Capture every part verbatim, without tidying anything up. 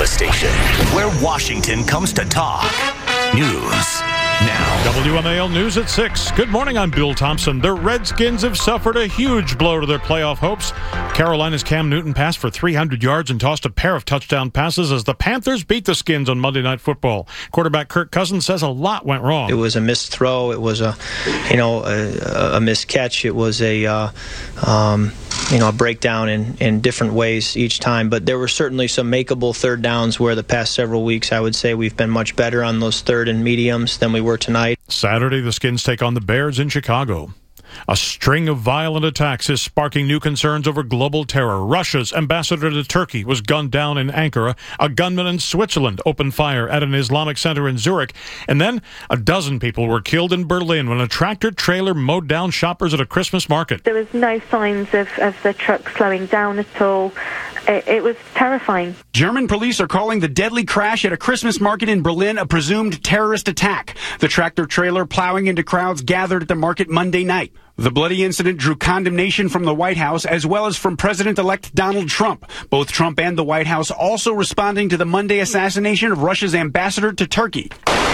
Alpha Station, where Washington comes to talk. News now. W M A L News at six. Good morning, I'm Bill Thompson. The Redskins have suffered a huge blow to their playoff hopes. Carolina's Cam Newton passed for three hundred yards and tossed a pair of touchdown passes as the Panthers beat the Skins on Monday Night Football. Quarterback Kirk Cousins says a lot went wrong. It was a missed throw. It was a, you know, a, a missed catch. It was a, uh, um, you know, a breakdown in, in different ways each time. But there were certainly some makeable third downs where the past several weeks, I would say we've been much better on those third and mediums than we were tonight. Saturday, the Skins take on the Bears in Chicago. A string of violent attacks is sparking new concerns over global terror. Russia's ambassador to Turkey was gunned down in Ankara. A gunman in Switzerland opened fire at an Islamic center in Zurich. And then a dozen people were killed in Berlin when a tractor-trailer mowed down shoppers at a Christmas market. There was no signs of, of the truck slowing down at all. It, it was terrifying. German police are calling the deadly crash at a Christmas market in Berlin a presumed terrorist attack. The tractor-trailer plowing into crowds gathered at the market Monday night. The bloody incident drew condemnation from the White House as well as from President-elect Donald Trump. Both Trump and the White House also responding to the Monday assassination of Russia's ambassador to Turkey.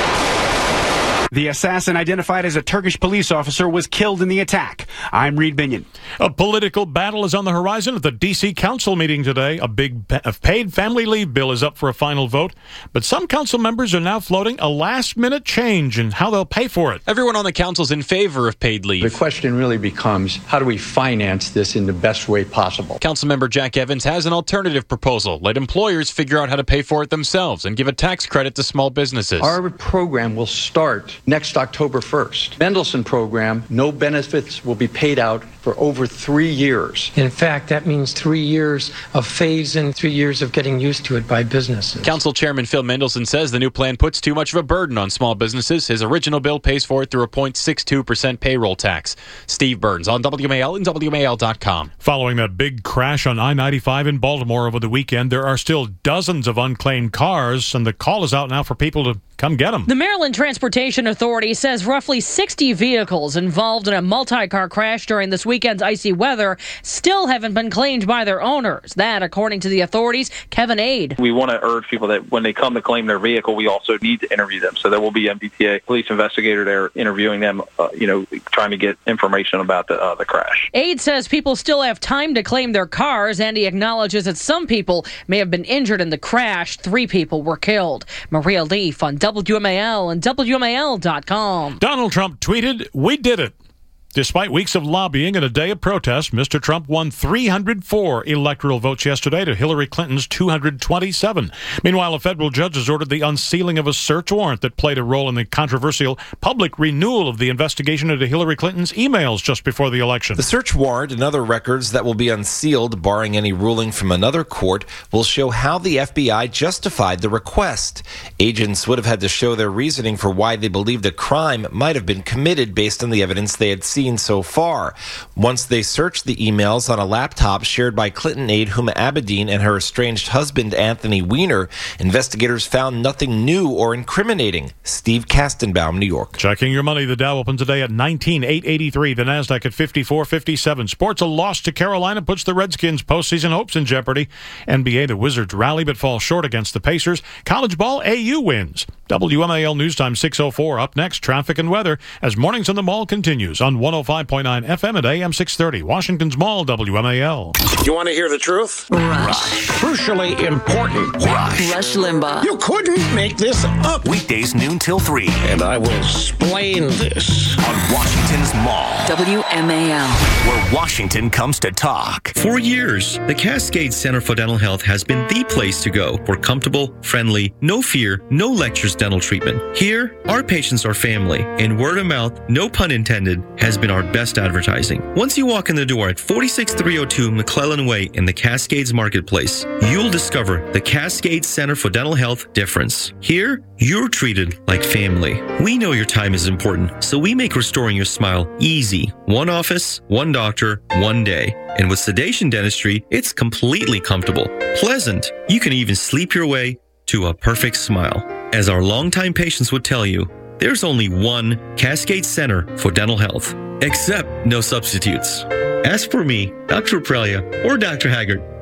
The assassin, identified as a Turkish police officer, was killed in the attack. I'm Reed Binion. A political battle is on the horizon at the D C Council meeting today. A big pa- a paid family leave bill is up for a final vote. But some council members are now floating a last-minute change in how they'll pay for it. Everyone on the council's in favor of paid leave. The question really becomes, how do we finance this in the best way possible? Councilmember Jack Evans has an alternative proposal. Let employers figure out how to pay for it themselves and give a tax credit to small businesses. Our program will start next October first. Mendelsohn program, no benefits will be paid out for over three years. In fact, that means three years of phase-in, three years of getting used to it by businesses. Council Chairman Phil Mendelsohn says the new plan puts too much of a burden on small businesses. His original bill pays for it through a zero point six two percent payroll tax. Steve Burns on W M A L and W M A L dot com. Following that big crash on I ninety-five in Baltimore over the weekend, there are still dozens of unclaimed cars, and the call is out now for people to come get them. The Maryland Transportation Authority says roughly sixty vehicles involved in a multi-car crash during this weekend's icy weather still haven't been claimed by their owners. That, according to the authorities, Kevin Aid. We want to urge people that when they come to claim their vehicle, we also need to interview them. So there will be M B T A police investigator there interviewing them, uh, you know, trying to get information about the, uh, the crash. Aid says people still have time to claim their cars, and he acknowledges that some people may have been injured in the crash. Three people were killed. Maria Leaf on W M A L and W M A L dot com. Donald Trump tweeted, "We did it." Despite weeks of lobbying and a day of protest, Mister Trump won three hundred four electoral votes yesterday to Hillary Clinton's two hundred twenty-seven. Meanwhile, a federal judge has ordered the unsealing of a search warrant that played a role in the controversial public renewal of the investigation into Hillary Clinton's emails just before the election. The search warrant and other records that will be unsealed, barring any ruling from another court, will show how the F B I justified the request. Agents would have had to show their reasoning for why they believed a crime might have been committed based on the evidence they had seen so far. Once they searched the emails on a laptop shared by Clinton aide Huma Abedin and her estranged husband Anthony Weiner, investigators found nothing new or incriminating. Steve Kastenbaum, New York. Checking your money, the Dow opened today at nineteen thousand eight hundred eighty-three, the Nasdaq at fifty-four fifty-seven. Sports, a loss to Carolina puts the Redskins' postseason hopes in jeopardy. N B A, the Wizards rally but fall short against the Pacers. College ball, A U wins. W M A L News Time six oh four. Up next, traffic and weather as Mornings on the Mall continues on one oh five point nine F M at A M six thirty. Washington's Mall, W M A L. You want to hear the truth? Rush. Crucially important. Rush. Rush Limbaugh. You couldn't make this up. Weekdays noon till three. And I will explain this on Washington's Mall. W M A L. Where Washington comes to talk. For years, the Cascade Center for Dental Health has been the place to go for comfortable, friendly, no fear, no lectures dental treatment. Here, our patients are family, and word of mouth, no pun intended, has been our best advertising. Once you walk in the door at forty-six three oh two McClellan Way in the Cascades Marketplace, you'll discover the Cascade Center for Dental Health difference. Here, you're treated like family. We know your time is important, so we make restoring your smile easy. One office, one doctor, one day. And with sedation dentistry, it's completely comfortable, pleasant. You can even sleep your way to a perfect smile. As our longtime patients would tell you, there's only one Cascade Center for Dental Health, except no substitutes. As for me, Doctor Aprilia, or Doctor Haggard,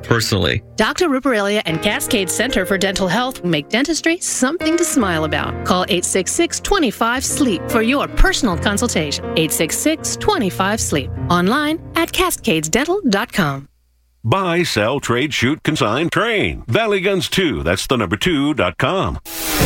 personally. Doctor Ruparelia and Cascade Center for Dental Health make dentistry something to smile about. Call eight six six, two five, SLEEP for your personal consultation. eight six six, two five, SLEEP. Online at cascades dental dot com. Buy, sell, trade, shoot, consign, train. Valley Guns two. That's the number two dot com.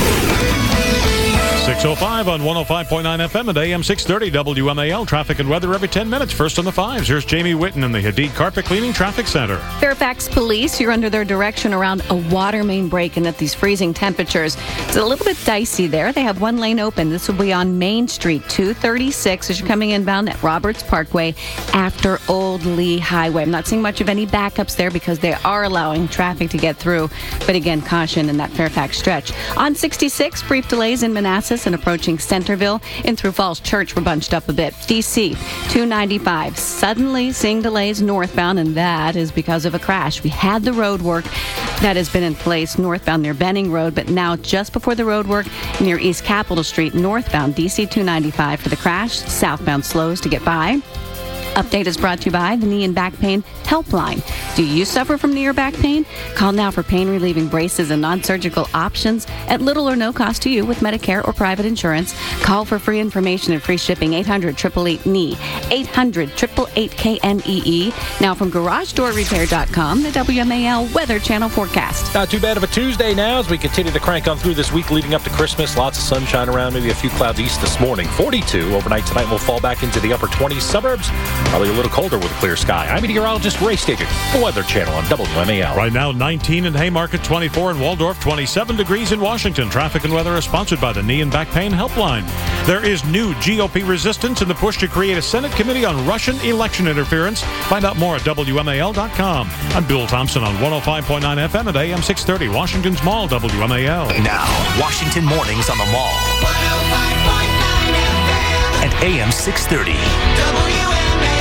six oh five on one oh five point nine F M and A M six thirty W M A L. Traffic and weather every ten minutes. First on the fives. Here's Jamie Whitten in the Hadid Carpet Cleaning Traffic Center. Fairfax police, you're under their direction around a water main break and at these freezing temperatures. It's a little bit dicey there. They have one lane open. This will be on Main Street, two thirty-six as you're coming inbound at Roberts Parkway after Old Lee Highway. I'm not seeing much of any backups there because they are allowing traffic to get through. But again, caution in that Fairfax stretch. On sixty-six, brief delays in Manassas and approaching Centerville. In through Falls Church, we're bunched up a bit. D C, two ninety-five. Suddenly seeing delays northbound, and that is because of a crash. We had the road work that has been in place northbound near Benning Road, but now just before the road work near East Capitol Street, northbound D C two ninety-five for the crash. Southbound slows to get by. Update is brought to you by the Knee and Back Pain Helpline. Do you suffer from knee or back pain? Call now for pain-relieving braces and non-surgical options at little or no cost to you with Medicare or private insurance. Call for free information and free shipping. eight hundred, eight eight eight, K N E E. eight hundred, eight eight eight, K N E E. Now from garage door repair dot com, the W M A L Weather Channel forecast. Not too bad of a Tuesday now as we continue to crank on through this week leading up to Christmas. Lots of sunshine around, maybe a few clouds east this morning. forty-two overnight tonight. We'll fall back into the upper twenties. Suburbs probably a little colder with a clear sky. I'm meteorologist Ray Staging, the Weather Channel on W M A L. Right now, nineteen in Haymarket, twenty-four in Waldorf, twenty-seven degrees in Washington. Traffic and weather is sponsored by the Knee and Back Pain Helpline. There is new G O P resistance in the push to create a Senate committee on Russian election interference. Find out more at W M A L dot com. I'm Bill Thompson on one oh five point nine F M and A M six thirty, Washington's Mall, W M A L. Now, Washington Mornings on the Mall. one oh five point nine F M and A M six thirty. W M A L.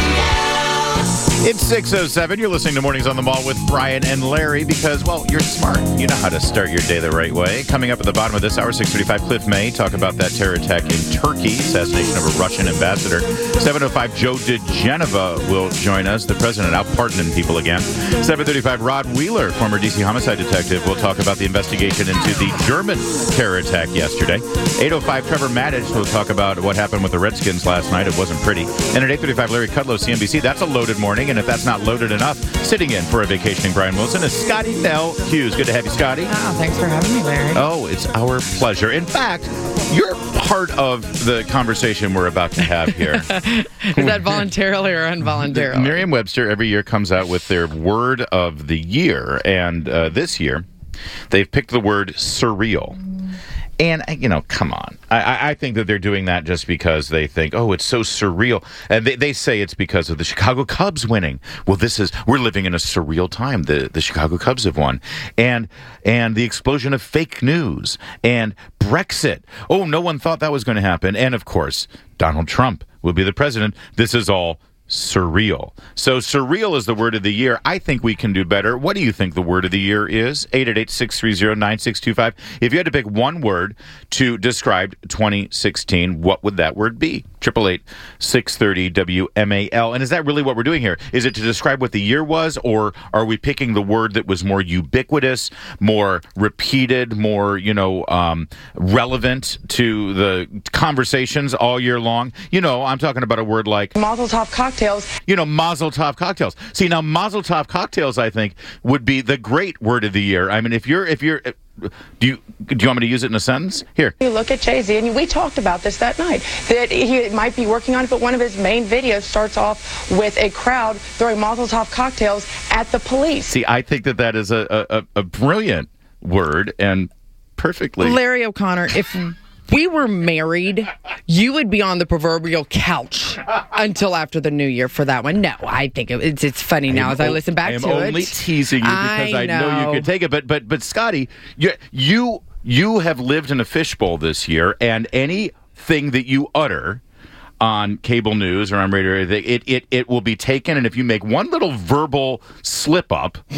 It's six oh seven. You're listening to Mornings on the Mall with Brian and Larry because, well, you're smart. You know how to start your day the right way. Coming up at the bottom of this hour, six thirty-five, Cliff May. Talk about that terror attack in Turkey, assassination of a Russian ambassador. seven oh five, Joe DeGeneva will join us. The president out pardoning people again. seven thirty-five, Rod Wheeler, former D C homicide detective, will talk about the investigation into the German terror attack yesterday. eight oh five, Trevor Maddich will talk about what happened with the Redskins last night. It wasn't pretty. And at eight thirty-five, Larry Kudlow, C N B C. That's a loaded morning. And if that's not loaded enough, sitting in for a vacationing Brian Wilson is Scotty Nell Hughes. Good to have you, Scotty. Oh, thanks for having me, Larry. Oh, it's our pleasure. In fact, you're part of the conversation we're about to have here. Is that voluntarily or involuntarily? Merriam-Webster every year comes out with their word of the year, and uh, this year they've picked the word surreal. And, you know, come on. I, I think that they're doing that just because they think, oh, it's so surreal. And they, they say it's because of the Chicago Cubs winning. Well, this is, we're living in a surreal time. The the Chicago Cubs have won. And and the explosion of fake news. And Brexit. Oh, no one thought that was going to happen. And, of course, Donald Trump will be the president. This is all surreal. So surreal is the word of the year. I think we can do better. What do you think the word of the year is? eight eight eight, six three zero, nine six two five. If you had to pick one word to describe twenty sixteen, what would that word be? eight eight eight, six three zero, W M A L. And is that really what we're doing here? Is it to describe what the year was, or are we picking the word that was more ubiquitous, more repeated, more, you know, um, relevant to the conversations all year long? You know, I'm talking about a word like Mazel Tov cocktails. You know, Mazel Tov cocktails. See, now Mazel Tov cocktails, I think, would be the great word of the year. I mean, if you're, if you're, do you, do you want me to use it in a sentence? Here. You look at Jay-Z, and we talked about this that night, that he might be working on it, but one of his main videos starts off with a crowd throwing Mazel Tov cocktails at the police. See, I think that that is a, a, a brilliant word and perfectly. Larry O'Connor, if we were married, you would be on the proverbial couch until after the new year for that one. No, I think it, it's it's funny now as I listen back to it. I'm only teasing you because I, I know. know you could take it. But but but Scotty, you you you have lived in a fishbowl this year, and anything that you utter on cable news or on radio, it it it will be taken. And if you make one little verbal slip up,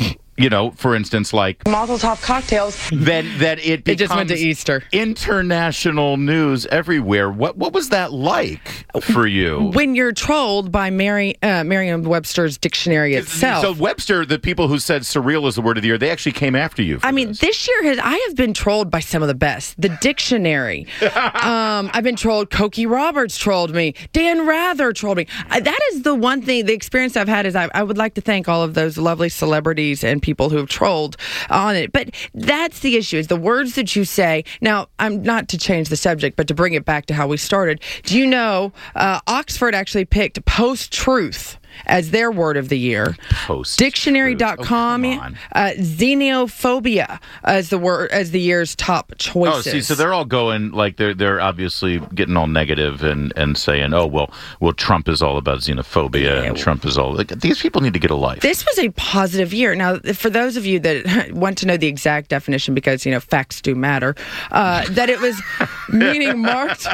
you know, for instance, like Mazel tov cocktails. then that it becomes It just went to Easter. international news everywhere. What what was that like for you? When you're trolled by Mary, uh, Merriam-Webster's dictionary itself. So Webster, the people who said surreal is the word of the year, they actually came after you. For I mean, this. this year has I have been trolled by some of the best. The dictionary. um, I've been trolled. Cokie Roberts trolled me. Dan Rather trolled me. Uh, that is the one thing, the experience I've had is I, I would like to thank all of those lovely celebrities and people who have trolled on it. But that's the issue, is the words that you say. Now, I'm not to change the subject, but to bring it back to how we started. Do you know uh, Oxford actually picked post-truth as their word of the year. Post Dictionary dot com, oh, uh, xenophobia as the word as the year's top choices. Oh, see, so they're all going like they're they're obviously getting all negative and, and saying, oh well, well Trump is all about xenophobia yeah, and Trump is all like these people need to get a life. This was a positive year. Now, for those of you that want to know the exact definition, because you know facts do matter, uh, that it was meaning marked.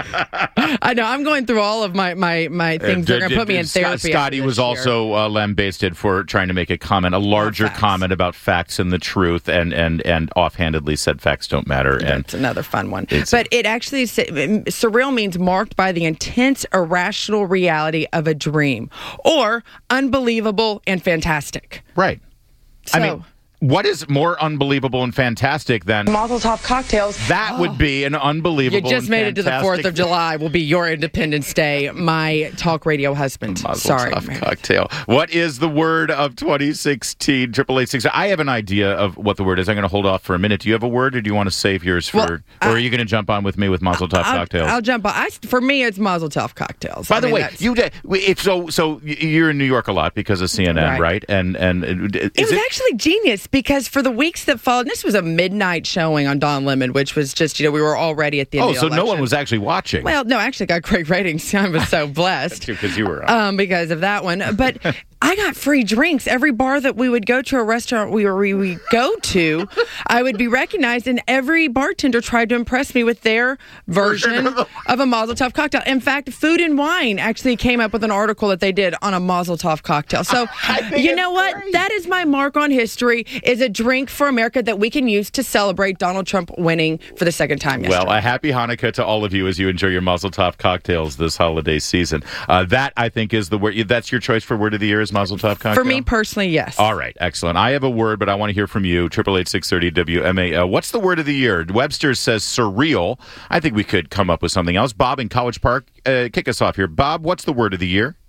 I know I'm going through all of my my my things. Uh, they're going to put me in therapy. Scotty was also uh, lambasted for trying to make a comment, a larger comment about facts and the truth, and and and offhandedly said facts don't matter. And that's another fun one. But it actually surreal means marked by the intense, irrational reality of a dream, or unbelievable and fantastic. Right. So, I mean, what is more unbelievable and fantastic than Mazel tov cocktails? That oh. would be an unbelievable. You just and made it to the fourth of fantastic- July. Will be your Independence Day. My talk radio husband. Mazel Sorry, tov man. cocktail. What is the word of twenty sixteen? Triple eight six. I have an idea of what the word is. I'm going to hold off for a minute. Do you have a word, or do you want to save yours for? Well, or are you going to jump on with me with Mazel tov I'll, cocktails? I'll jump on. I, for me, it's Mazel tov cocktails. By I the mean, way, that's- you did, if so. So you're in New York a lot because of C N N, Right. right? And and is It was actually genius because for the weeks that followed, and this was a midnight showing on Don Lemon, which was just, you know, we were already at the end oh, of the so election. no one was actually watching. Well, no, I actually got great ratings. I was so blessed. because you were. on. Um, because of that one. But I got free drinks. Every bar that we would go to, a restaurant we, we would go to, I would be recognized, and every bartender tried to impress me with their version of a Mazel Tov cocktail. In fact, Food and Wine actually came up with an article that they did on a Mazel Tov cocktail. So, you know what? Great. That is my mark on history, is a drink for America that we can use to celebrate Donald Trump winning for the second time yesterday. Well, a happy Hanukkah to all of you as you enjoy your Mazel Tov cocktails this holiday season. Uh, that, I think, is the word. That's your choice for word of the year, is Mazel Tov cocktail? For me personally, yes. All right, excellent. I have a word, but I want to hear from you. Triple eight six thirty W M A L. What's the word of the year? Webster says surreal. I think we could come up with something else. Bob in College Park, uh, kick us off here. Bob, what's the word of the year?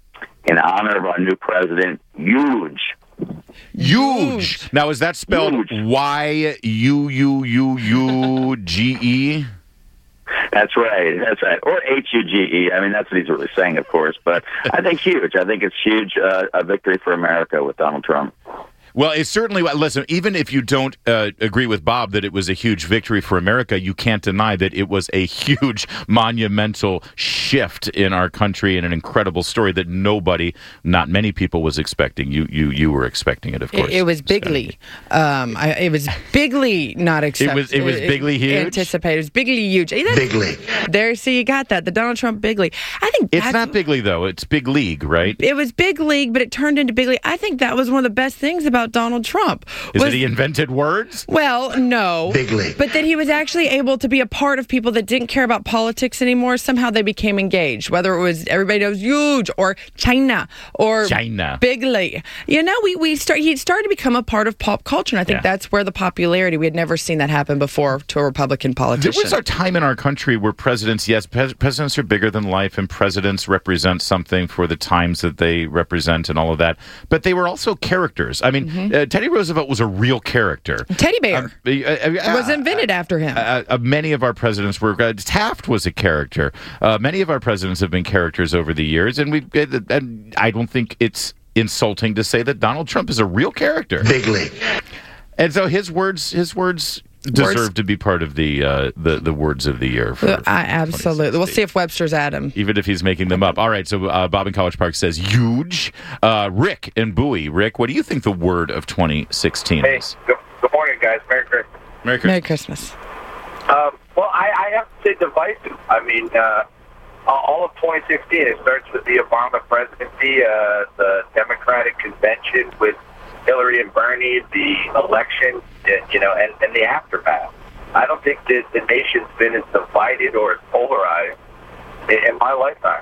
In honor of our new president, huge. Huge. Now, is that spelled Y U U U U G E? That's right. That's right. Or H U G E. I mean, that's what he's really saying, of course. But I think huge. I think it's huge, uh, a victory for America with Donald Trump. Well, it's certainly, listen, even if you don't uh, agree with Bob that it was a huge victory for America, you can't deny that it was a huge, monumental shift in our country and an incredible story that nobody, not many people, was expecting. You you, you were expecting it, of course. It, it was bigly. Um, I, it was bigly not accepted. It was, it was bigly huge? Anticipated. It was bigly huge. Bigly. There, so you got that. The Donald Trump bigly. I think It's that's, not bigly, though. It's big league, right? It was big league, but it turned into bigly. I think that was one of the best things about Donald Trump. Is was, it he invented words? Well, no. Big league. But that he was actually able to be a part of people that didn't care about politics anymore. Somehow they became engaged, whether it was everybody knows huge or China or China. Bigly. You know, we, we start, he started to become a part of pop culture, and I think Yeah. that's where the popularity, we had never seen that happen before to a Republican politician. There was a time in our country where presidents, yes, pres- presidents are bigger than life, and presidents represent something for the times that they represent and all of that. But they were also characters. I mean, Mm-hmm. uh, Teddy Roosevelt was a real character. Teddy Bear. Um, uh, uh, It was invented after him. Uh, uh, many of our presidents were. Uh, Taft was a character. Uh, many of our presidents have been characters over the years, and we. Uh, and I don't think it's insulting to say that Donald Trump is a real character. Big league. And so his words, his words. Deserve Words- to be part of the uh, the the words of the year. For, I, absolutely. We'll see if Webster's at him. even if he's making them up. All right, so uh, Bob in College Park says huge. Uh, Rick in Bowie. Rick, what do you think the word of twenty sixteen Hey, is? good, good morning, guys. Merry Christmas. Merry Merry Christmas. Um, well, I, I have to say divisive. I mean, uh, all of twenty sixteen, it starts with the Obama presidency, uh, the Democratic convention with Hillary and Bernie, the election, you know, and, and the aftermath. I don't think that the nation's been as divided or as polarized in, in my lifetime.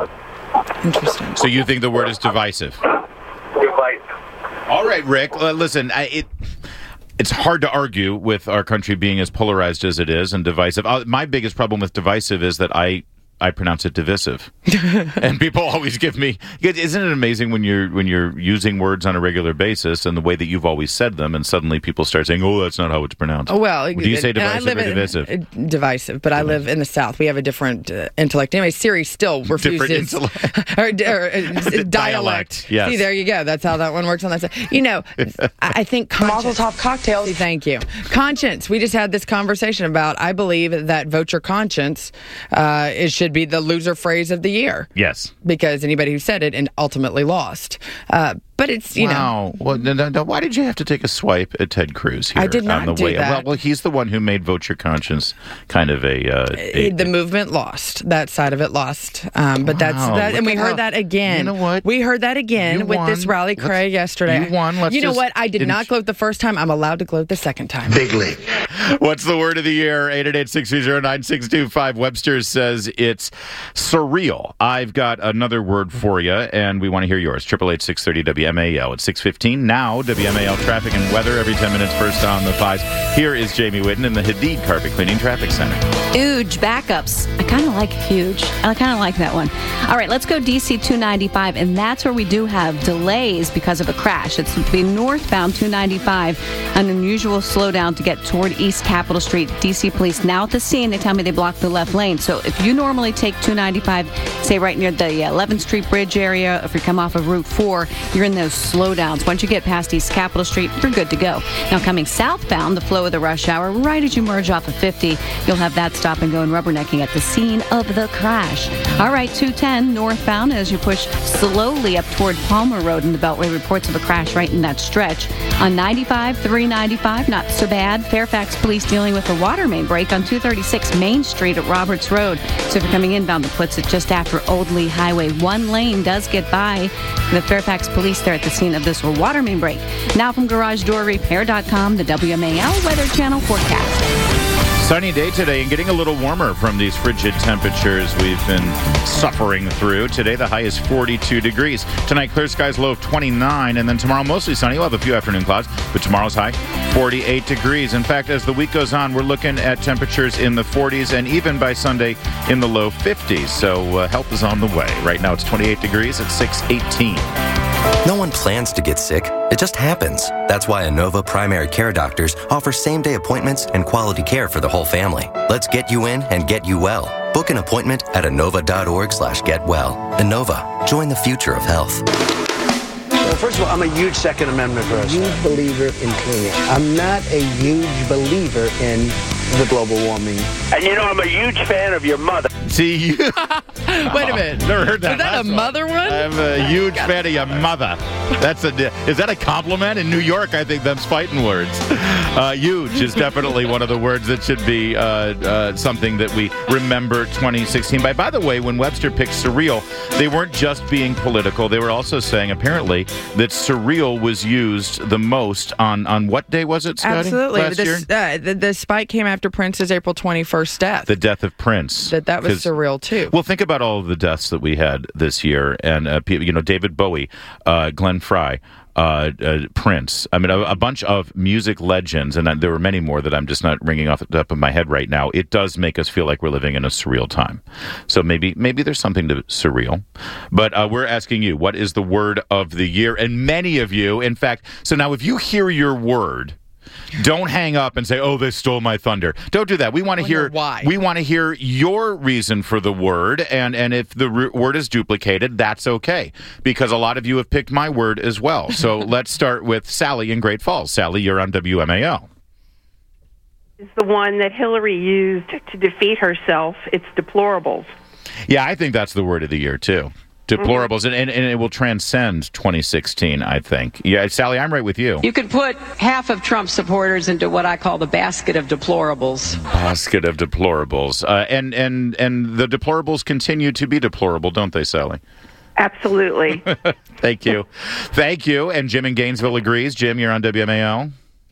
Mm. Interesting. So you think the word is divisive? Divisive. All right, Rick. Uh, listen, I, it it's hard to argue with our country being as polarized as it is and divisive. Uh, my biggest problem with divisive is that I. I pronounce it divisive, and people always give me. Isn't it amazing when you're when you're using words on a regular basis and the way that you've always said them, and suddenly people start saying, "Oh, that's not how it's pronounced." Oh, well, do you say divisive I live or in, divisive? Uh, divisive, but I live in the South. We have a different uh, intellect. Anyway, Siri still refuses or, or, uh, dialect. Yes. See, there you go. That's how that one works on that side. You know, I think conscience. Mazel tov cocktails. Thank you. Conscience. We just had this conversation about. I believe that vote your conscience. Uh, it should be the loser phrase of the year. Yes. Because anybody who said it and ultimately lost. Uh, but it's, you wow. know. Well, no, no, no, why did you have to take a swipe at Ted Cruz here? I did not on the do way? that. Well, well, he's the one who made Vote Your Conscience kind of a... Uh, a the movement lost. That side of it lost. Um, but wow, that's that. And we heard how, that again. You know what? We heard that again you with won. this rally cry Let's, yesterday. You won. Let's you know just, what? I did not gloat the first time. I'm allowed to gloat the second time. Big league. What's the word of the year? eight eight eight, six two zero, nine six two five. Webster says it's surreal. I've got another word for you, and we want to hear yours. eight eight eight, six three zero, W M A L. It's six fifteen. Now, W M A L traffic and weather every ten minutes first on the fives. Here is Jamie Whitten in the Hadid Carpet Cleaning Traffic Center. Huge backups. I kind of like huge. I kind of like that one. All right, let's go D C two ninety-five, and that's where we do have delays because of a crash. It's the northbound two ninety-five, an unusual slowdown to get toward East Capitol Street. D C police now at the scene. They tell me they blocked the left lane. So if you normally take two ninety-five, say right near the eleventh Street Bridge area, if you come off of Route four, you're in those slowdowns. Once you get past East Capitol Street, you're good to go. Now coming southbound, the flow of the rush hour, right as you merge off of fifty, you'll have that stop and go and rubbernecking at the scene of the crash. All right, two ten northbound as you push slowly up toward Palmer Road in the Beltway. Reports of a crash right in that stretch. On ninety-five, three ninety-five, not so bad. Fairfax police dealing with a water main break on two thirty-six Main Street at Roberts Road. So if you're coming inbound, the puts it just after Old Lee Highway. One lane does get by. The Fairfax police there at the scene of this water main break. Now from Garage Door Repair dot com, the W M A L Weather Channel forecast. Sunny day today and getting a little warmer from these frigid temperatures we've been suffering through. Today, the high is forty-two degrees. Tonight, clear skies, low of twenty-nine. And then tomorrow, mostly sunny. We'll have a few afternoon clouds, but tomorrow's high, forty-eight degrees. In fact, as the week goes on, we're looking at temperatures in the forties and even by Sunday in the low fifties. So uh, help is on the way. Right now, it's twenty-eight degrees at six eighteen. No one plans to get sick. It just happens. That's why Inova Primary Care Doctors offer same-day appointments and quality care for the whole family. Let's get you in and get you well. Book an appointment at inova.org slash get well. Inova. Join the future of health. Well, first of all, I'm a huge Second Amendment person. Huge believer in cleaning. I'm not a huge believer in the global warming. And you know, I'm a huge fan of your mother. See, you... Wait a minute. Never heard that. Was that a mother one? I'm a huge fan of your mother. That's a. Is that a compliment? In New York, I think them's fighting words. Uh, huge is definitely one of the words that should be uh, uh, something that we remember twenty sixteen by. By the way, when Webster picked surreal, they weren't just being political. They were also saying, apparently, that surreal was used the most on, on what day was it, Scotty? Absolutely. Last year? The, uh, the, the spike came after Prince's April twenty-first death. The death of Prince. That that was surreal, too. Well, think about all of the deaths that we had this year. And, uh, you know, David Bowie, uh, Glenn Frey, uh, uh, Prince. I mean, a, a bunch of music legends, and uh, there were many more that I'm just not ringing off the top of my head right now. It does make us feel like we're living in a surreal time. So maybe maybe there's something to surreal. But uh, we're asking you, what is the word of the year? And many of you, in fact, so now if you hear your word, don't hang up and say, "Oh, they stole my thunder." Don't do that. We want to hear why. We want to hear your reason for the word, and and if the re- word is duplicated, that's okay, because a lot of you have picked my word as well. So let's start with Sally in Great Falls. Sally, you're on W M A L. Is the one that Hillary used to defeat herself. It's deplorables. Yeah, I think that's the word of the year too. Deplorables, mm-hmm. and, and, and it will transcend twenty sixteen, I think. Yeah, Sally, I'm right with you. You could put half of Trump supporters into what I call the basket of deplorables. Basket of deplorables. Uh, and, and, and the deplorables continue to be deplorable, don't they, Sally? Absolutely. Thank you. Thank you. And Jim in Gainesville agrees. Jim, you're on W M A L.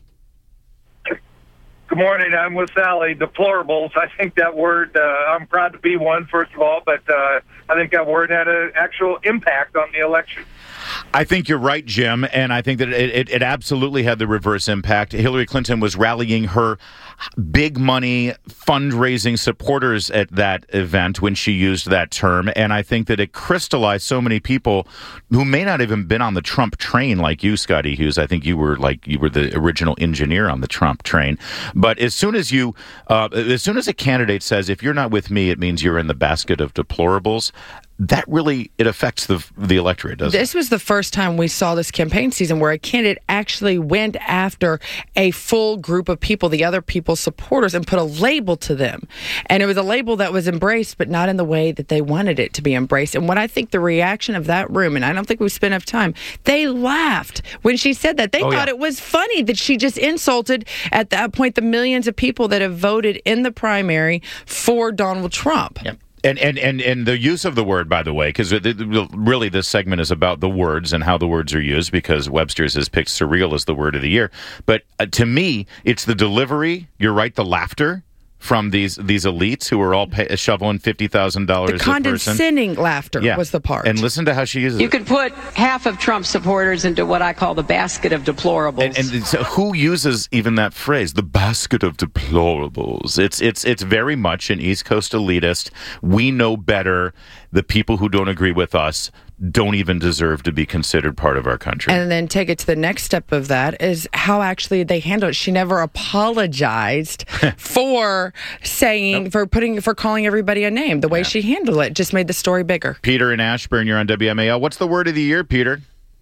Good morning. I'm with Sally. Deplorables. I think that word, uh, I'm proud to be one, first of all, but uh, I think that word had an actual impact on the election. I think you're right, Jim, and I think that it, it, it absolutely had the reverse impact. Hillary Clinton was rallying her big money fundraising supporters at that event when she used that term, and I think that it crystallized so many people who may not even been on the Trump train like you, Scotty Hughes. I think you were like you were the original engineer on the Trump train. But as soon as you, uh, as soon as a candidate says, "If you're not with me, it means you're in the basket of deplorables," that really, it affects the the electorate, doesn't it? This was the first time we saw this campaign season where a candidate actually went after a full group of people, the other people's supporters, and put a label to them. And it was a label that was embraced, but not in the way that they wanted it to be embraced. And what I think the reaction of that room, and I don't think we spent enough time, they laughed when she said that. They oh, thought yeah. it was funny that she just insulted, at that point, the millions of people that have voted in the primary for Donald Trump. Yep. And, and, and, and the use of the word, by the way, because really this segment is about the words and how the words are used, because Webster's has picked surreal as the word of the year. But uh, to me, it's the delivery, you're right, the laughter from these these elites who are all pay, shoveling fifty thousand dollars a The person. condescending laughter yeah. was the part. And listen to how she uses You it. could put half of Trump supporters into what I call the basket of deplorables. And, and so who uses even that phrase, the basket of deplorables? It's it's it's very much an East Coast elitist. We know better. The people who don't agree with us don't even deserve to be considered part of our country. And then take it to the next step of that is how actually they handled it. She never apologized for saying, nope. for putting, for calling everybody a name. The way yeah. she handled it just made the story bigger. Peter in Ashburn, you're on W M A L. What's the word of the year, Peter?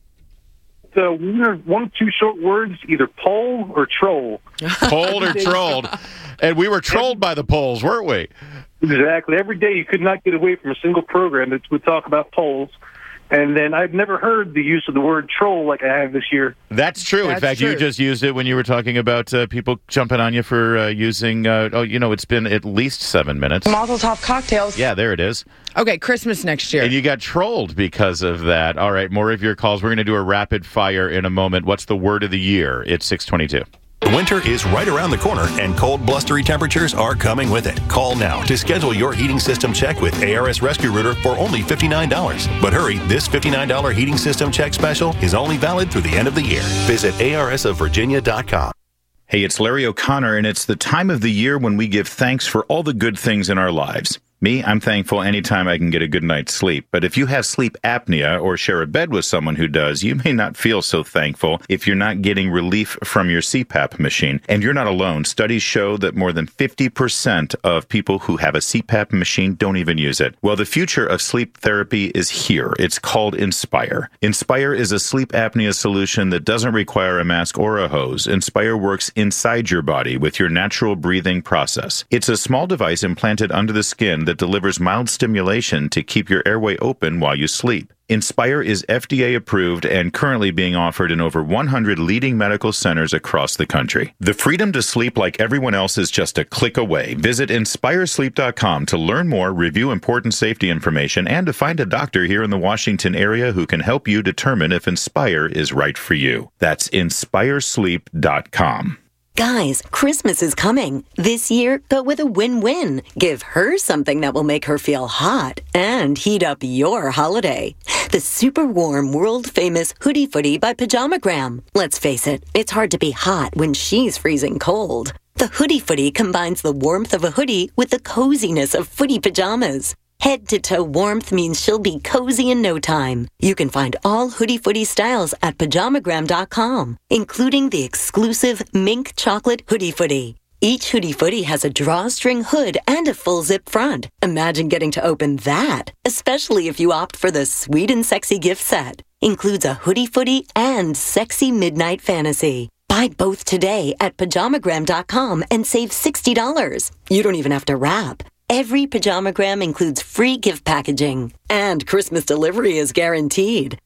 So one of two short words, either poll or troll. Polled or trolled. And we were trolled by the polls, weren't we? Exactly. Every day you could not get away from a single program that would talk about polls. And then I've never heard the use of the word troll like I have this year. That's true. That's In fact, true. you just used it when you were talking about uh, people jumping on you for uh, using, uh, oh, you know, it's been at least seven minutes. Mazel tov cocktails. Yeah, there it is. Okay, Christmas next year. And you got trolled because of that. All right, more of your calls. We're going to do a rapid fire in a moment. What's the word of the year? It's six twenty-two. Winter is right around the corner, and cold, blustery temperatures are coming with it. Call now to schedule your heating system check with A R S Rescue Rooter for only fifty-nine dollars. But hurry, this fifty-nine dollars heating system check special is only valid through the end of the year. Visit A R S of Virginia dot com. Hey, it's Larry O'Connor, and it's the time of the year when we give thanks for all the good things in our lives. Me, I'm thankful anytime I can get a good night's sleep. But if you have sleep apnea or share a bed with someone who does, you may not feel so thankful if you're not getting relief from your C PAP machine. And you're not alone. Studies show that more than fifty percent of people who have a C PAP machine don't even use it. Well, the future of sleep therapy is here. It's called Inspire. Inspire is a sleep apnea solution that doesn't require a mask or a hose. Inspire works inside your body with your natural breathing process. It's a small device implanted under the skin that delivers mild stimulation to keep your airway open while you sleep. Inspire is F D A approved and currently being offered in over one hundred leading medical centers across the country. The freedom to sleep like everyone else is just a click away. Visit inspire sleep dot com to learn more, review important safety information, and to find a doctor here in the Washington area who can help you determine if Inspire is right for you. That's inspire sleep dot com. Guys, Christmas is coming. This year, go with a win-win. Give her something that will make her feel hot and heat up your holiday. The super warm, world-famous Hoodie Footy by Pajamagram. Let's face it, it's hard to be hot when she's freezing cold. The Hoodie Footy combines the warmth of a hoodie with the coziness of footy pajamas. Head-to-toe warmth means she'll be cozy in no time. You can find all Hoodie Footy styles at pajamagram dot com, including the exclusive Mink Chocolate Hoodie Footy. Each Hoodie Footy has a drawstring hood and a full zip front. Imagine getting to open that, especially if you opt for the sweet and sexy gift set. Includes a Hoodie Footy and Sexy Midnight Fantasy. Buy both today at pajamagram dot com and save sixty dollars. You don't even have to wrap. Every Pajamagram includes free gift packaging, and Christmas delivery is guaranteed.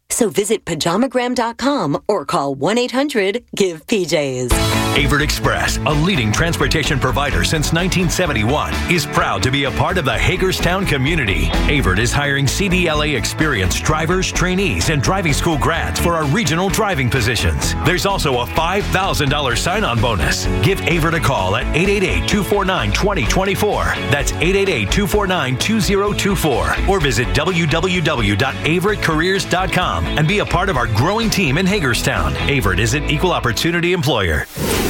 So visit pajamagram dot com or call one eight hundred give P Js. Avert Express, a leading transportation provider since nineteen seventy-one, is proud to be a part of the Hagerstown community. Avert is hiring C D L A experienced drivers, trainees, and driving school grads for our regional driving positions. There's also a five thousand dollars sign-on bonus. Give Avert a call at eight eight eight, two four nine, two zero two four. That's eight eight eight, two four nine, two zero two four. Or visit w w w dot avert careers dot com and be a part of our growing team in Hagerstown. Avert is an equal opportunity employer.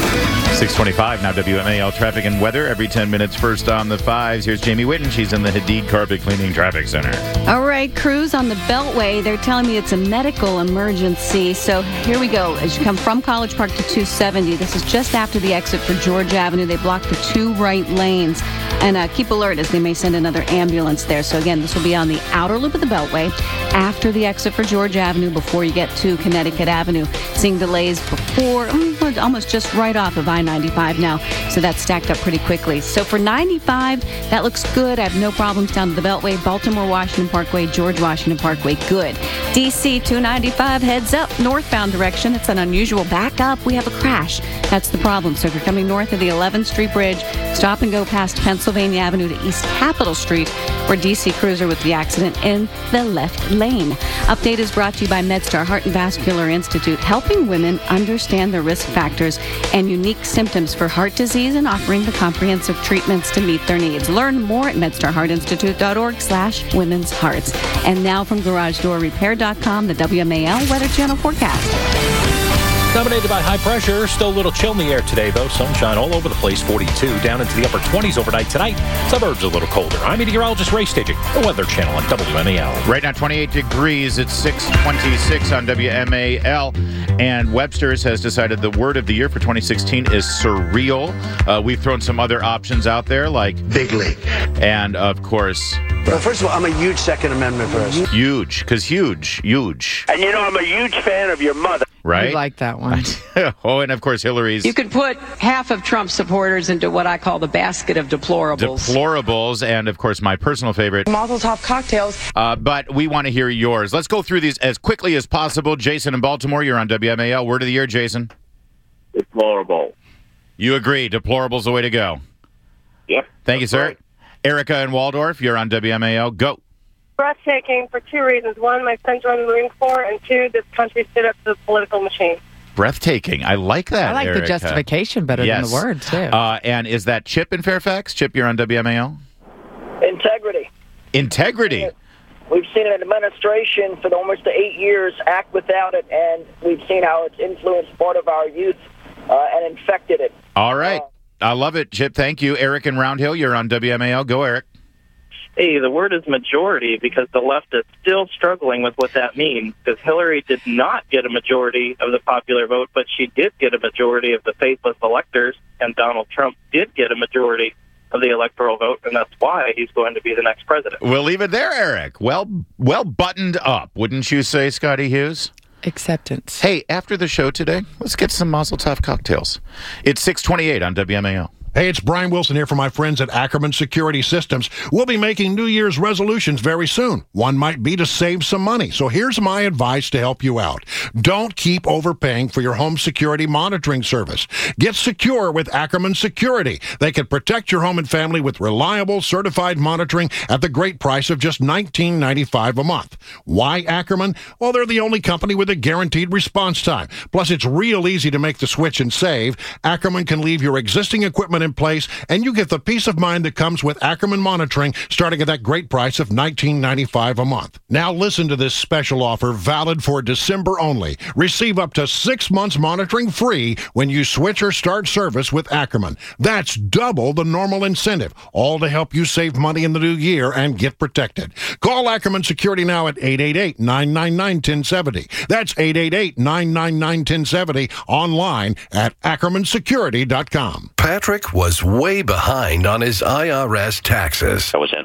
six twenty-five now, W M A L traffic and weather every ten minutes. First on the fives. Here's Jamie Whitten. She's in the Hadid Carpet Cleaning Traffic Center. All right, crews on the Beltway. They're telling me it's a medical emergency. So here we go. As you come from College Park to two seventy, this is just after the exit for George Avenue. They blocked the two right lanes. And uh, keep alert as they may send another ambulance there. So again, this will be on the outer loop of the Beltway after the exit for George Avenue before you get to Connecticut Avenue. Seeing delays before, almost just right off of I ninety-five now. So that's stacked up pretty quickly. So for ninety-five, that looks good. I have no problems down to the Beltway. Baltimore Washington Parkway, George Washington Parkway, good. D C two ninety-five heads up northbound direction. It's an unusual backup. We have a crash. That's the problem. So if you're coming north of the eleventh Street Bridge, stop and go past Pennsylvania Avenue to East Capitol Street, where D C Cruiser with the accident in the left lane. Update is brought to you by MedStar Heart and Vascular Institute, helping women understand the risk factors and unique symptoms for heart disease and offering the comprehensive treatments to meet their needs. Learn more at medstar heart institute dot org slash women's hearts. And now from garage door repair dot com, the W M A L Weather Channel forecast. Dominated by high pressure. Still a little chill in the air today, though. Sunshine all over the place. forty-two down into the upper twenties overnight tonight. Suburbs a little colder. I'm meteorologist Ray Staging, the Weather Channel on W M A L. Right now, twenty-eight degrees. It's six twenty-six on W M A L. And Webster's has decided the word of the year for twenty sixteen is surreal. Uh, we've thrown some other options out there like Big League. And, of course... Well, first of all, I'm a huge Second Amendment person. Huge, because huge, huge. And you know, I'm a huge fan of your mother. Right? I like that one. Oh, and of course, Hillary's. You could put half of Trump supporters into what I call the basket of deplorables. Deplorables, and of course, my personal favorite, Mazel Tov cocktails. Uh, but we want to hear yours. Let's go through these as quickly as possible. Jason in Baltimore, you're on W M A L. Word of the year, Jason. Deplorable. You agree. Deplorable's the way to go. Yep. Thank you, sir. Right. Erica in Waldorf, you're on W M A L. Go. Breathtaking for two reasons. One, my son joined the Marine Corps, and two, this country stood up to the political machine. Breathtaking. I like that, I like Erica. the justification better yes. than the word, too. Uh, and is that Chip in Fairfax? Chip, you're on W M A L. Integrity. Integrity. We've seen an administration for almost eight years act without it, and we've seen how it's influenced part of our youth uh, and infected it. All right. Uh, I love it, Chip. Thank you. Eric in Round Hill, you're on W M A L. Go, Eric. Hey, the word is majority because the left is still struggling with what that means, because Hillary did not get a majority of the popular vote, but she did get a majority of the faithless electors, and Donald Trump did get a majority of the electoral vote, and that's why he's going to be the next president. We'll leave it there, Eric. Well, well buttoned up, wouldn't you say, Scotty Hughes? Acceptance. Hey, after the show today, let's get some Mazel Tov cocktails. It's six twenty-eight on W M A L. Hey, it's Brian Wilson here from my friends at Ackerman Security Systems. We'll be making New Year's resolutions very soon. One might be to save some money. So here's my advice to help you out. Don't keep overpaying for your home security monitoring service. Get secure with Ackerman Security. They can protect your home and family with reliable, certified monitoring at the great price of just nineteen ninety-five dollars a month. Why Ackerman? Well, they're the only company with a guaranteed response time. Plus, it's real easy to make the switch and save. Ackerman can leave your existing equipment in place, and you get the peace of mind that comes with Ackerman monitoring, starting at that great price of nineteen ninety-five dollars a month. Now listen to this special offer valid for December only. Receive up to six months monitoring free when you switch or start service with Ackerman. That's double the normal incentive, all to help you save money in the new year and get protected. Call Ackerman Security now at eight eight eight, nine nine nine, one oh seven oh. That's eight eight eight, nine nine nine, one oh seven oh, online at ackerman security dot com. Patrick was way behind on his I R S taxes. I was in way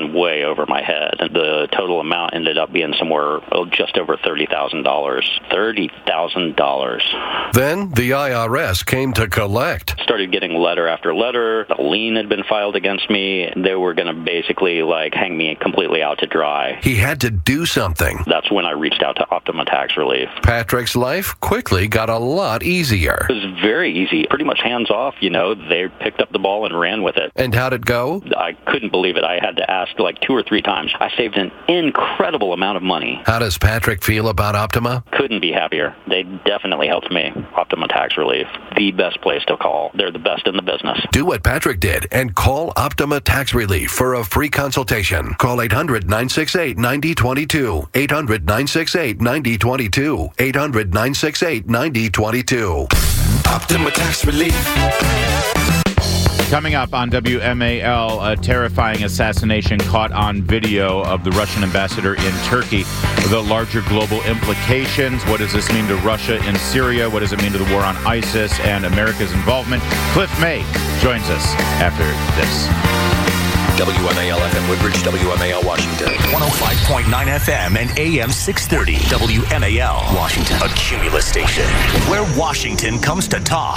way over my head. And the total amount ended up being somewhere oh, just over thirty thousand dollars. thirty thousand dollars. Then the I R S came to collect. Started getting letter after letter. A lien had been filed against me. They were going to basically like hang me completely out to dry. He had to do something. That's when I reached out to Optima Tax Relief. Patrick's life quickly got a lot easier. It was very easy, pretty much hands off. You know, they picked up the ball and ran with it. And how'd it go? I couldn't believe it. I had to ask like two or three times. I saved an incredible amount of money. How does Patrick feel about Optima? Couldn't be happier. They definitely helped me. Optima Tax Relief, the best place to call. They're the best in the business. Do what Patrick did and call Optima Tax Relief for a free consultation. Call eight hundred, nine six eight, nine zero two two. eight hundred, nine six eight, nine zero two two. eight hundred, nine six eight, nine zero two two. Optima Tax Relief. Coming up on W M A L, a terrifying assassination caught on video of the Russian ambassador in Turkey. The larger global implications. What does this mean to Russia in Syria? What does it mean to the war on ISIS and America's involvement? Cliff May joins us after this. W M A L F M Woodbridge, W M A L Washington. one oh five point nine F M and A M six thirty. W M A L Washington. A Cumulus station where Washington comes to talk.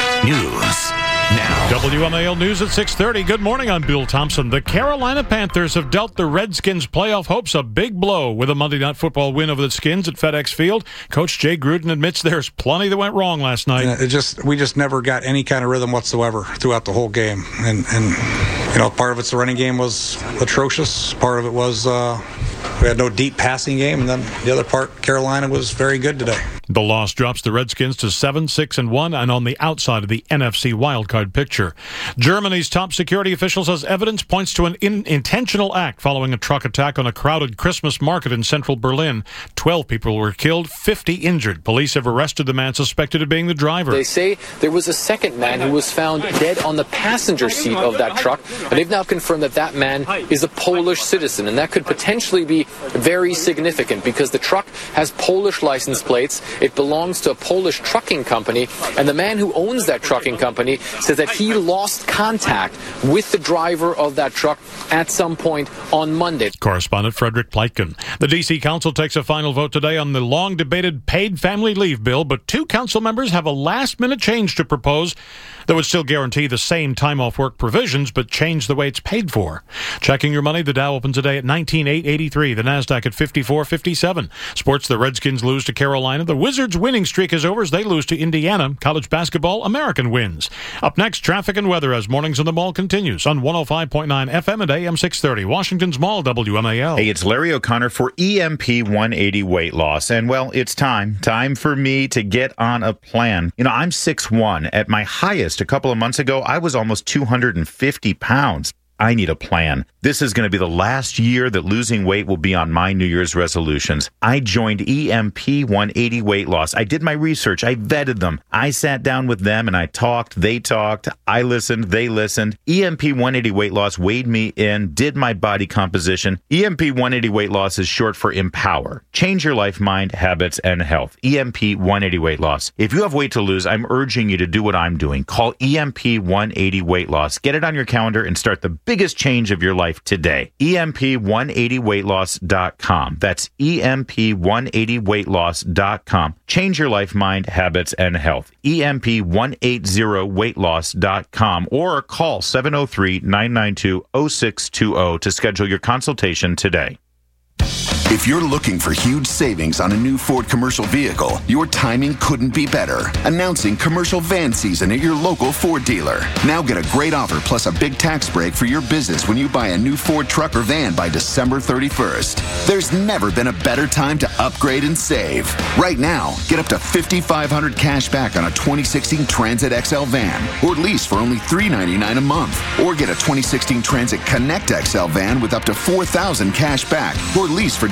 News now. W M A L News at six thirty. Good morning, I'm Bill Thompson. The Carolina Panthers have dealt the Redskins playoff hopes a big blow with a Monday Night Football win over the Skins at FedEx Field. Coach Jay Gruden admits there's plenty that went wrong last night. It just we just never got any kind of rhythm whatsoever throughout the whole game. And, and you know, part of it's the running game was atrocious. Part of it was uh, we had no deep passing game. And then the other part, Carolina was very good today. The loss drops the Redskins to seven, six, and one, and on the outside of the N F C wildcard picture. Germany's top security official says evidence points to an in- intentional act following a truck attack on a crowded Christmas market in central Berlin. Twelve people were killed, fifty injured. Police have arrested the man suspected of being the driver. They say there was a second man who was found dead on the passenger seat of that truck, and they've now confirmed that that man is a Polish citizen, and that could potentially be very significant because the truck has Polish license plates. It belongs to a Polish trucking company, and the man who owns that trucking company says that he lost contact with the driver of that truck at some point on Monday. Correspondent Frederick Pleitgen. The D C Council takes a final vote today on the long-debated paid family leave bill, but two council members have a last-minute change to propose that would still guarantee the same time-off work provisions, but change the way it's paid for. Checking your money, the Dow opens today at nineteen thousand eight hundred eighty-three, the Nasdaq at fifty-four fifty-seven. Sports, the Redskins lose to Carolina. The Wizards' winning streak is over as they lose to Indiana. College basketball, American wins. Up next, traffic and weather as Mornings in the Mall continues on one oh five point nine F M and A M six thirty. Washington's Mall, W M A L. Hey, it's Larry O'Connor for E M P one eighty Weight Loss. And, well, it's time. Time for me to get on a plan. You know, I'm six one. At my highest a couple of months ago, I was almost two hundred fifty pounds. I need a plan. This is going to be the last year that losing weight will be on my New Year's resolutions. I joined E M P one eighty Weight Loss. I did my research. I vetted them. I sat down with them and I talked. They talked. I listened. They listened. E M P one eighty Weight Loss weighed me in, did my body composition. E M P one eighty Weight Loss is short for Empower. Change your life, mind, habits, and health. E M P one eighty Weight Loss. If you have weight to lose, I'm urging you to do what I'm doing. Call E M P one eighty Weight Loss. Get it on your calendar and start the biggest change of your life today. E M P one eighty weight loss dot com. That's E M P one eighty weight loss dot com. Change your life, mind, habits, and health. E M P one eighty weight loss dot com or call seven oh three, nine nine two, oh six two oh to schedule your consultation today. If you're looking for huge savings on a new Ford commercial vehicle, your timing couldn't be better. Announcing commercial van season at your local Ford dealer. Now get a great offer plus a big tax break for your business when you buy a new Ford truck or van by December thirty-first. There's never been a better time to upgrade and save. Right now, get up to fifty-five hundred dollars cash back on a twenty sixteen Transit X L van or lease for only three ninety-nine a month. Or get a twenty sixteen Transit Connect X L van with up to four thousand dollars cash back or lease for just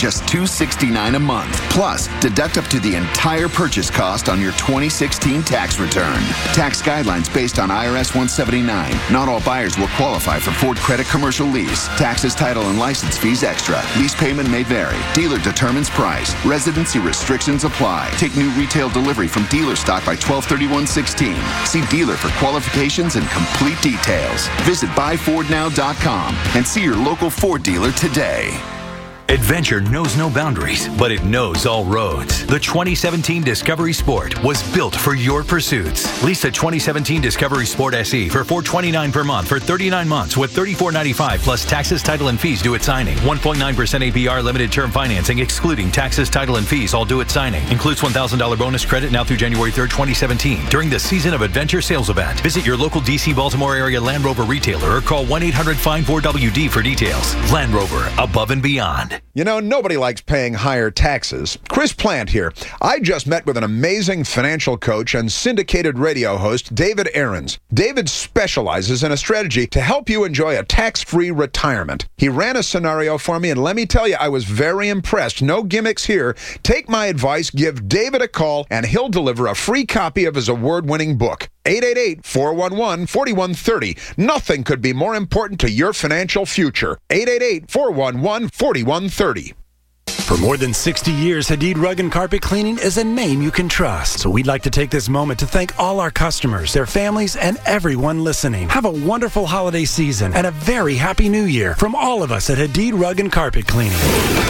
just two hundred sixty-nine dollars a month. Plus, deduct up to the entire purchase cost on your twenty sixteen tax return. Tax guidelines based on I R S one seventy-nine. Not all buyers will qualify for Ford Credit Commercial Lease. Taxes, title, and license fees extra. Lease payment may vary. Dealer determines price. Residency restrictions apply. Take new retail delivery from dealer stock by twelve thirty-one sixteen. See dealer for qualifications and complete details. Visit buy ford now dot com and see your local Ford dealer today. Adventure knows no boundaries, but it knows all roads. The twenty seventeen Discovery Sport was built for your pursuits. Lease a twenty seventeen Discovery Sport S E for four hundred twenty-nine dollars per month for thirty-nine months with thirty-four ninety-five plus taxes, title, and fees due at signing. one point nine percent A P R limited term financing excluding taxes, title, and fees all due at signing. Includes one thousand dollars bonus credit now through January third, twenty seventeen during the Season of Adventure sales event. Visit your local D C Baltimore area Land Rover retailer or call one eight hundred find four W D for details. Land Rover, above and beyond. You know, nobody likes paying higher taxes. Chris Plant here. I just met with an amazing financial coach and syndicated radio host, David Aarons. David specializes in a strategy to help you enjoy a tax-free retirement. He ran a scenario for me, and let me tell you, I was very impressed. No gimmicks here. Take my advice, give David a call, and he'll deliver a free copy of his award-winning book. eight eight eight, four one one, four one three zero. Nothing could be more important to your financial future. eight eight eight, four one one, four one three zero. For more than sixty years, Hadid Rug and Carpet Cleaning is a name you can trust. So we'd like to take this moment to thank all our customers, their families, and everyone listening. Have a wonderful holiday season and a very happy new year from all of us at Hadid Rug and Carpet Cleaning.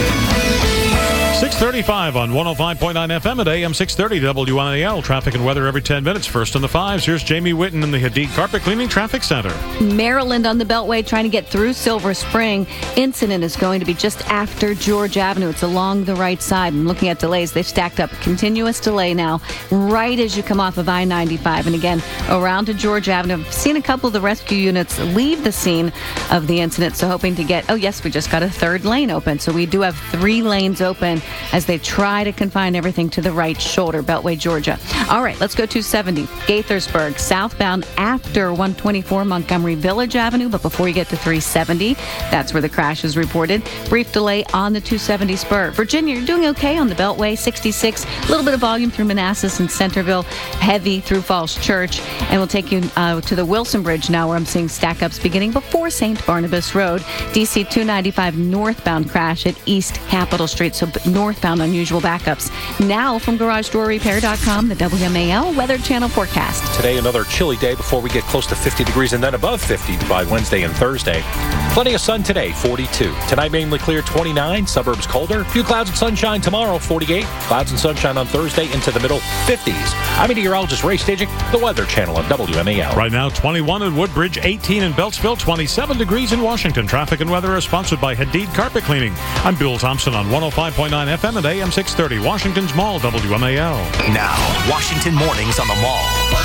six thirty-five on one oh five point nine F M at A M six thirty W N A L. Traffic and weather every ten minutes. First in the fives. Here's Jamie Whitten in the Hadid Carpet Cleaning Traffic Center. Maryland on the Beltway trying to get through Silver Spring. Incident is going to be just after George Avenue. It's along the right side. I'm looking at delays. They've stacked up. Continuous delay now right as you come off of I ninety-five. And again, around to George Avenue. I've seen a couple of the rescue units leave the scene of the incident. So hoping to get, oh yes, we just got a third lane open. So we do have three lanes open as they try to confine everything to the right shoulder, Beltway, Georgia. All right, let's go to seventy. Gaithersburg, southbound after one twenty-four Montgomery Village Avenue, but before you get to three seventy, that's where the crash is reported. Brief delay on the two seventy spur. Virginia, you're doing okay on the Beltway, sixty-six. A little bit of volume through Manassas and Centerville, heavy through Falls Church. And we'll take you uh, to the Wilson Bridge now, where I'm seeing stack-ups beginning before Saint Barnabas Road. D C two ninety-five northbound crash at East Capitol Street, so northbound unusual backups. Now from Garage Door Repair dot com, the W M A L Weather Channel forecast. Today, another chilly day before we get close to fifty degrees and then above fifty by Wednesday and Thursday. Plenty of sun today, forty-two. Tonight, mainly clear, twenty-nine. Suburbs colder. Few clouds and sunshine tomorrow, forty-eight. Clouds and sunshine on Thursday into the middle fifties. I'm meteorologist Ray Stajic, the Weather Channel on W M A L. Right now, twenty-one in Woodbridge, eighteen in Beltsville, twenty-seven degrees in Washington. Traffic and weather is sponsored by Hadid Carpet Cleaning. I'm Bill Thompson on one oh five point nine F M at A M six thirty, Washington's Mall, W M A L. Now, Washington Mornings on the Mall.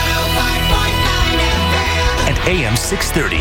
And A M six thirty.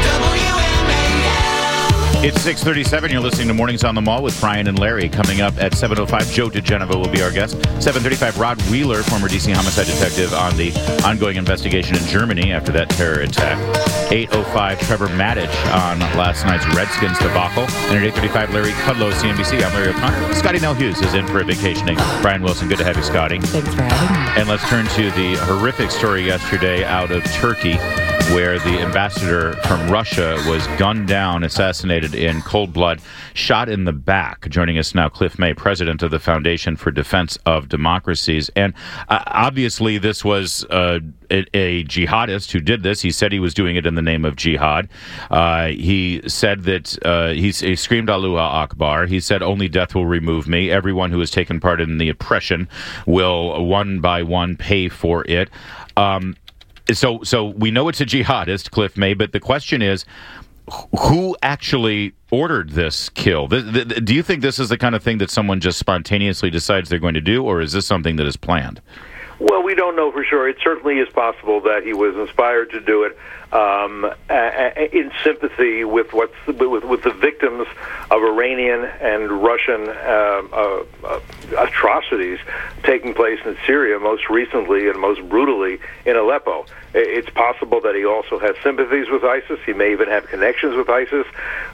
It's six thirty-seven. You're listening to Mornings on the Mall with Brian and Larry. Coming up at seven oh five, Joe DeGenova will be our guest. seven thirty-five, Rod Wheeler, former D C homicide detective, on the ongoing investigation in Germany after that terror attack. eight oh five, Trevor Maddich on last night's Redskins debacle. And at eight thirty-five, Larry Kudlow, C N B C. I'm Larry O'Connor. Scotty Nell Hughes is in for a vacationing. Brian Wilson, good to have you, Scotty. Thanks for having me. And let's turn to the horrific story yesterday out of Turkey, where the ambassador from Russia was gunned down, assassinated in cold blood, shot in the back. Joining us now, Cliff May, president of the Foundation for Defense of Democracies. And uh, obviously this was uh, a, a jihadist who did this. He said he was doing it in the name of jihad. Uh, he said that uh, he, he screamed Allahu Akbar. He said, only death will remove me. Everyone who has taken part in the oppression will one by one pay for it. Um, So, so we know it's a jihadist, Cliff May, but the question is, who actually ordered this kill? The, the, the, do you think this is the kind of thing that someone just spontaneously decides they're going to do, or is this something that is planned? Well, we don't know for sure. It certainly is possible that he was inspired to do it um, in sympathy with what's with, with the victims of Iranian and Russian uh, uh, uh, atrocities taking place in Syria, most recently and most brutally in Aleppo. It's possible that he also has sympathies with ISIS. He may even have connections with ISIS.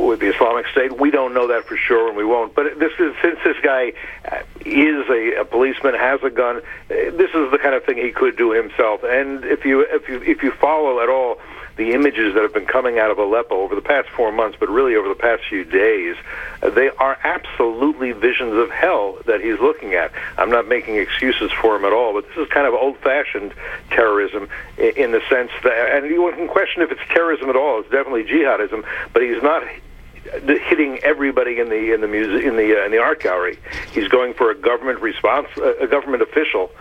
with the Islamic State. We don't know that for sure, and we won't. But this is since this guy is a, a policeman, has a gun. This is the kind of thing he could do himself. And if you if you if you follow at all the images that have been coming out of Aleppo over the past four months, but really over the past few days, they are absolutely visions of hell that he's looking at. I'm not making excuses for him at all, but this is kind of old-fashioned terrorism in the sense that, and you can question if it's terrorism at all. It's definitely jihadism, but he's not hitting everybody in the in the music in the uh, in the art gallery. He's going for a government response, a government official,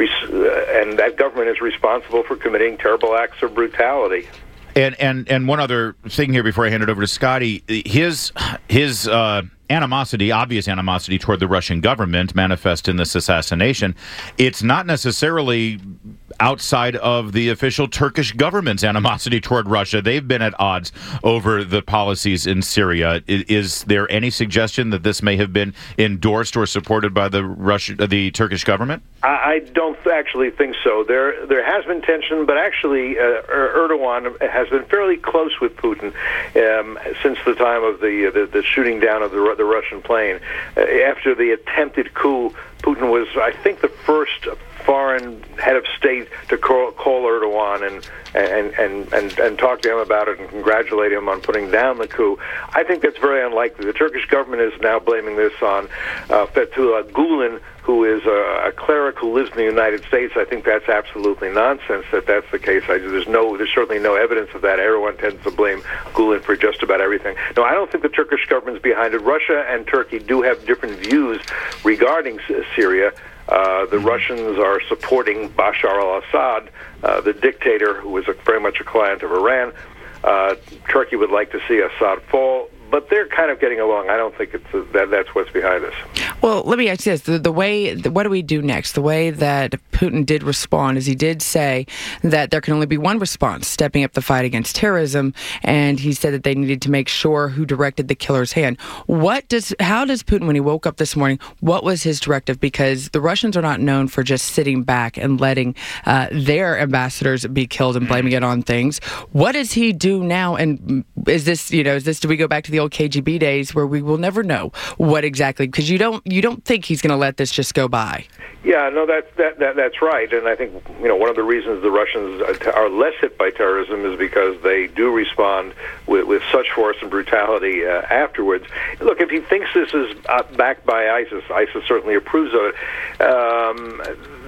and that government is responsible for committing terrible acts of brutality. And and and one other thing here before I hand it over to Scotty, his his uh, animosity, obvious animosity toward the Russian government, manifest in this assassination. It's not necessarily outside of the official Turkish government's animosity toward Russia. They've been at odds over the policies in Syria. Is, is there any suggestion that this may have been endorsed or supported by the Russian, the Turkish government? I don't actually think so. There, there has been tension, but actually, uh, Erdogan has been fairly close with Putin um, since the time of the, the the shooting down of the the Russian plane. Uh, after the attempted coup, Putin was, I think, the first foreign head of state to call, call Erdogan and, and, and, and, and talk to him about it and congratulate him on putting down the coup. I think that's very unlikely. The Turkish government is now blaming this on uh, Fethullah Gulen, who is a, a cleric who lives in the United States. I think that's absolutely nonsense that that's the case. I, there's no, there's certainly no evidence of that. Everyone tends to blame Gulen for just about everything. No, I don't think the Turkish government's behind it. Russia and Turkey do have different views regarding S- Syria. Uh, the Russians are supporting Bashar al-Assad, uh, the dictator who is a, very much a client of Iran. Uh, Turkey would like to see Assad fall, but they're kind of getting along. I don't think it's a, that that's what's behind this. Well, let me ask you this. The, the way, the, what do we do next? The way that Putin did respond is he did say that there can only be one response, stepping up the fight against terrorism, and he said that they needed to make sure who directed the killer's hand. What does, how does Putin, when he woke up this morning, what was his directive? Because the Russians are not known for just sitting back and letting uh, their ambassadors be killed and blaming it on things. What does he do now? And is this, you know, is this, do we go back to the old K G B days where we will never know what exactly, because you don't you don't think he's going to let this just go by? Yeah, no, that, that that that's right, and I think you know one of the reasons the Russians are less hit by terrorism is because they do respond with, with such force and brutality uh, afterwards. Look, if he thinks this is uh, backed by ISIS, ISIS certainly approves of it. Um,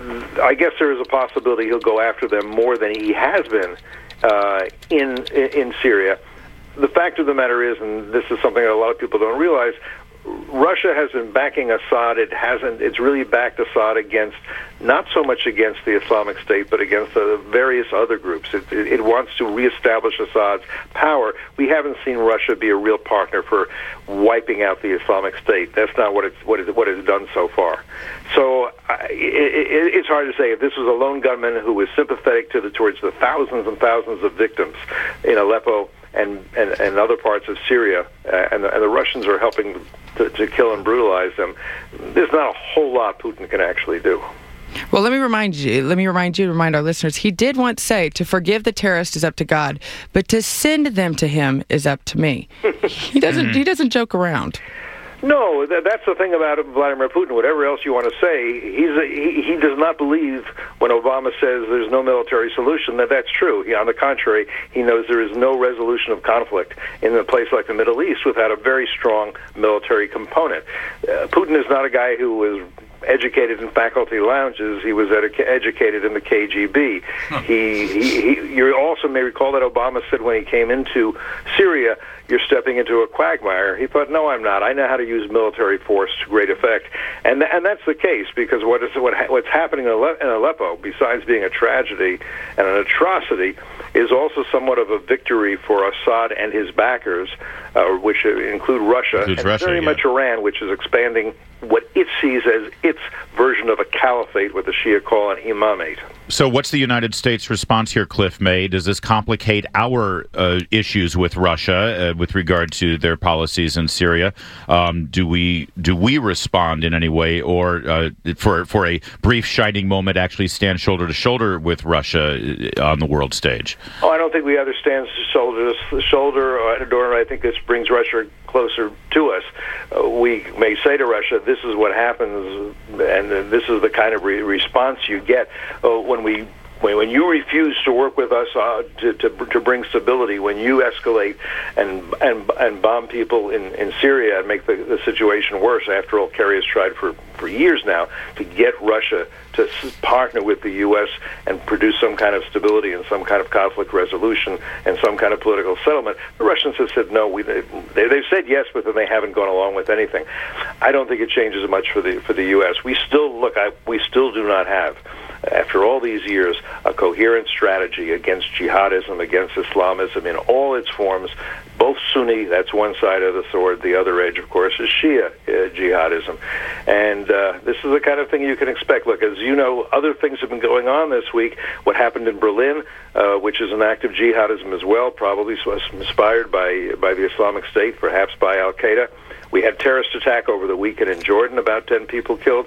I guess there is a possibility he'll go after them more than he has been uh, in in Syria. The fact of the matter is, and this is something that a lot of people don't realize, Russia has been backing Assad. It hasn't. It's really backed Assad against, not so much against the Islamic State, but against uh, various other groups. It, it, it wants to reestablish Assad's power. We haven't seen Russia be a real partner for wiping out the Islamic State. That's not what it's what is what it's done so far. So uh, it, it, it's hard to say if this was a lone gunman who was sympathetic to the towards the thousands and thousands of victims in Aleppo and and, and other parts of Syria, uh, and, the, and the Russians are helping To, to kill and brutalize them. There's not a whole lot Putin can actually do. Well, let me remind you, let me remind you, remind our listeners, he did once say, to forgive the terrorist is up to God, but to send them to him is up to me. He doesn't, mm-hmm. he doesn't joke around. No, that, that's the thing about Vladimir Putin. Whatever else you want to say, he's a, he, he does not believe when Obama says there's no military solution that that's true. He, on the contrary, he knows there is no resolution of conflict in a place like the Middle East without a very strong military component. Uh, Putin is not a guy who was educated in faculty lounges. He was edu- educated in the K G B. Huh. He, he, he, you also may recall that Obama said when he came into Syria, you're stepping into a quagmire. He thought, no, I'm not. I know how to use military force to great effect. And th- and that's the case, because what is what ha- what's happening in, Ale- in Aleppo, besides being a tragedy and an atrocity, is also somewhat of a victory for Assad and his backers, uh, which include Russia, and Russia, very yeah. much Iran, which is expanding what it sees as its version of a caliphate, what the Shia call an imamate. So what's the United States response here, Cliff May? Does this complicate our uh, issues with Russia uh, with regard to their policies in Syria? Um, do we do we respond in any way, or uh, for for a brief shining moment actually stand shoulder to shoulder with Russia on the world stage? Oh, I don't think we understand shoulder to shoulder, or I think this brings Russia closer to us. Uh, we may say to Russia, this is what happens, and this is the kind of re- response you get uh, when we When, when you refuse to work with us uh, to, to to bring stability, when you escalate and and and bomb people in, in Syria and make the, the situation worse. After all, Kerry has tried for, for years now to get Russia to partner with the U S and produce some kind of stability and some kind of conflict resolution and some kind of political settlement. The Russians have said no. We, they, they've said yes, but then they haven't gone along with anything. I don't think it changes much for the for the U S. We still look. I, we still do not have, after all these years, a coherent strategy against jihadism, against Islamism in all its forms, both Sunni, that's one side of the sword, the other edge, of course, is Shia uh, jihadism. And uh, this is the kind of thing you can expect. Look, as you know, other things have been going on this week. What happened in Berlin, uh, which is an act of jihadism as well, probably inspired by, by the Islamic State, perhaps by Al-Qaeda. We had terrorist attack over the weekend in Jordan, about ten people killed.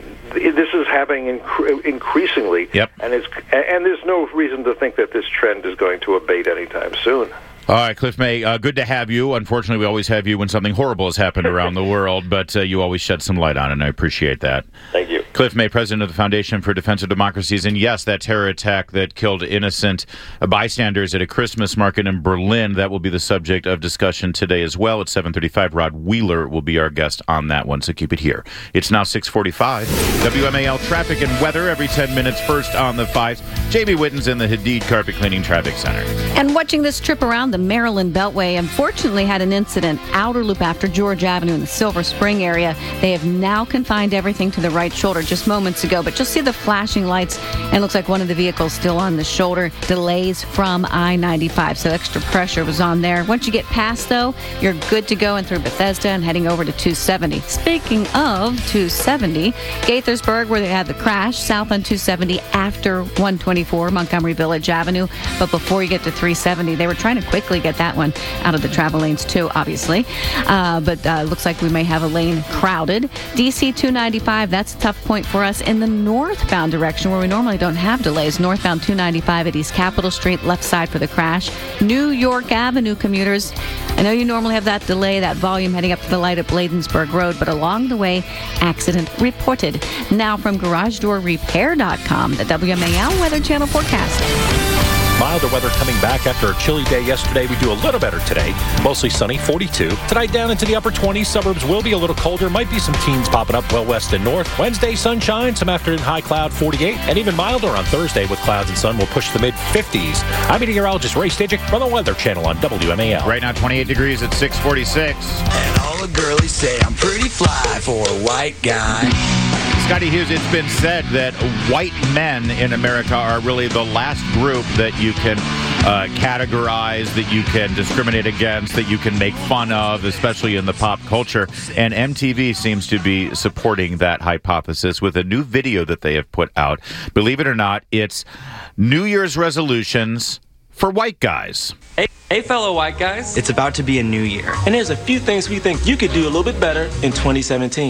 This is happening inc- increasingly, yep. and it's and there's no reason to think that this trend is going to abate anytime soon. All right, Cliff May, uh, good to have you. Unfortunately, we always have you when something horrible has happened around the world, but uh, you always shed some light on it, and I appreciate that. Thank you. Cliff May, president of the Foundation for Defense of Democracies. And yes, that terror attack that killed innocent uh, bystanders at a Christmas market in Berlin, that will be the subject of discussion today as well. At seven thirty-five, Rod Wheeler will be our guest on that one, so keep it here. It's now six forty-five. W M A L traffic and weather every ten minutes, first on the fives. Jamie Witten's in the Hadid Carpet Cleaning Traffic Center. And watching this trip around the Maryland Beltway, unfortunately had an incident outer loop after George Avenue in the Silver Spring area. They have now confined everything to the right shoulder just moments ago, but you'll see the flashing lights, and it looks like one of the vehicles still on the shoulder. Delays from I ninety-five, so extra pressure was on there. Once you get past, though, you're good to go and through Bethesda and heading over to two seventy. Speaking of two seventy, Gaithersburg, where they had the crash, south on two seventy after one twenty-four, Montgomery Village Avenue, but before you get to three seventy, they were trying to quickly get that one out of the travel lanes too, obviously. Uh, but uh, looks like we may have a lane crowded. D C two ninety-five, that's a tough point for us in the northbound direction where we normally don't have delays. Northbound two ninety-five at East Capitol Street, left side for the crash. New York Avenue commuters, I know you normally have that delay, that volume heading up to the light at Bladensburg Road, but along the way, accident reported. Now from garage door repair dot com, the W M A L Weather Channel forecast. Milder weather coming back after a chilly day yesterday. We do a little better today. Mostly sunny, forty-two. Tonight down into the upper twenties. Suburbs will be a little colder. Might be some teens popping up well west and north. Wednesday, sunshine. Some afternoon high cloud, forty-eight. And even milder on Thursday with clouds and sun will push the mid-fifties. I'm meteorologist Ray Stidgick from the Weather Channel on W M A L. Right now, twenty-eight degrees at six forty-six. And all the girlies say I'm pretty fly for a white guy. Scotty Hughes, it's been said that white men in America are really the last group that you can uh, categorize, that you can discriminate against, that you can make fun of, especially in the pop culture. And M T V seems to be supporting that hypothesis with a new video that they have put out. Believe it or not, it's New Year's resolutions for white guys. Hey, hey, fellow white guys. It's about to be a new year. And there's a few things we think you could do a little bit better in twenty seventeen.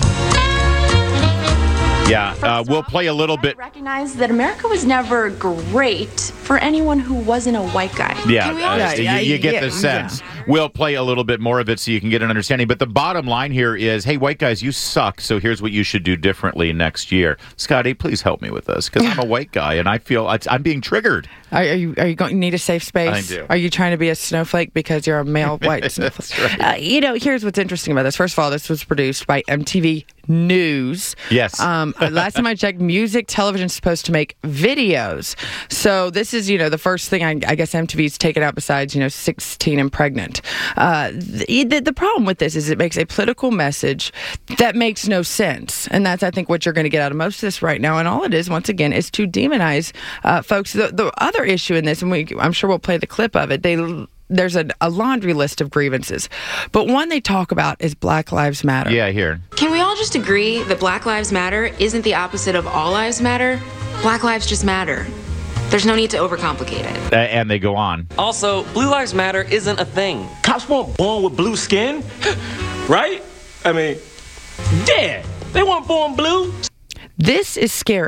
Yeah, uh, we'll play a little bit. Recognize that America was never great for anyone who wasn't a white guy. Yeah, Can we uh, all- so you, you get the sense. Yeah. We'll play a little bit more of it so you can get an understanding. But the bottom line here is, hey, white guys, you suck, so here's what you should do differently next year. Scotty, please help me with this, because I'm a white guy, and I feel I'm being triggered. Are, are you are you going to need a safe space? I do. Are you trying to be a snowflake because you're a male white snowflake? That's right. Uh, you know, here's what's interesting about this. First of all, this was produced by M T V News. Yes. Um, last time I checked, music television is supposed to make videos. So this is, you know, the first thing I, I guess M T V's taken out besides, you know, sixteen and pregnant. Uh, the, the, the problem with this is it makes a political message that makes no sense. And that's, I think, what you're going to get out of most of this right now. And all it is, once again, is to demonize uh, folks. The, the other issue in this, and we, I'm sure we'll play the clip of it, they there's a, a laundry list of grievances. But one they talk about is Black Lives Matter. Yeah, here. Can we all just agree that Black Lives Matter isn't the opposite of all lives matter? Black lives just matter. There's no need to overcomplicate it. Uh, and they go on. Also, Blue Lives Matter isn't a thing. Cops weren't born with blue skin, right? I mean, yeah, they weren't born blue. This is scary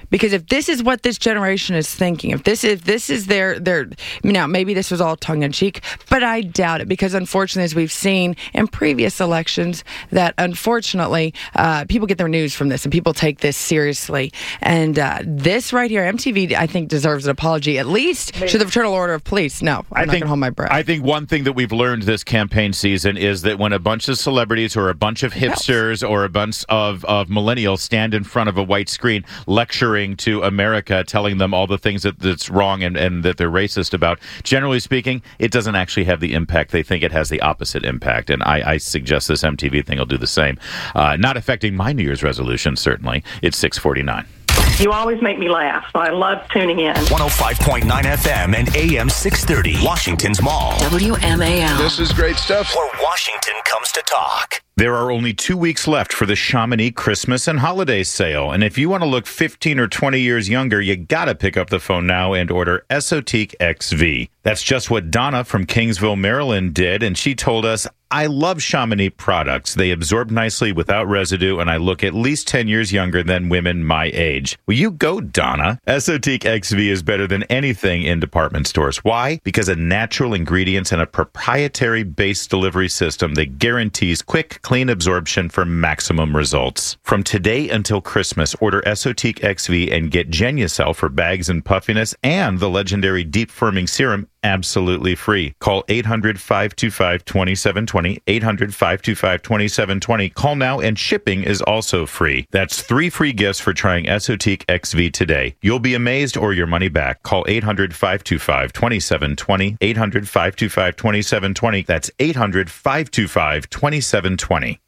Because if this is what this generation is thinking, if this if this is their their now maybe this was all tongue in cheek, but I doubt it, because unfortunately, as we've seen in previous elections, that unfortunately uh, people get their news from this and people take this seriously. And uh, this right here, M T V, I think deserves an apology, at least to the Fraternal Order of Police. No, I'm I not think, gonna hold my breath. I think one thing that we've learned this campaign season is that when a bunch of celebrities or a bunch of hipsters or a bunch of, of millennials stand in front of a white screen lecturing to America, telling them all the things that, that's wrong and, and that they're racist about, generally speaking, it doesn't actually have the impact. They think it has the opposite impact, and I, I suggest this M T V thing will do the same. Uh, not affecting my New Year's resolution, certainly. It's six forty-nine. You always make me laugh, so I love tuning in. one oh five point nine F M and A M six thirty, Washington's Mall. W M A L. This is great stuff. Where Washington comes to talk. There are only two weeks left for the Chamonix Christmas and holiday sale. And if you want to look fifteen or twenty years younger, you got to pick up the phone now and order Esotique X V. That's just what Donna from Kingsville, Maryland did. And she told us, I love Chamonix products. They absorb nicely without residue, and I look at least ten years younger than women my age. Well, you go, Donna. Esotique X V is better than anything in department stores. Why? Because of natural ingredients and a proprietary base delivery system that guarantees quick, clean absorption for maximum results. From today until Christmas, order Esotique X V and get Genucel for bags and puffiness and the legendary deep firming serum absolutely free. Call eight hundred, five two five, two seven two zero, eight hundred, five two five, two seven two zero. Call now and shipping is also free. That's three free gifts for trying Esotique X V today. You'll be amazed or your money back. Call eight hundred, five two five, two seven two zero, eight hundred, five two five, two seven two zero. That's eight hundred, five two five, two seven two zero.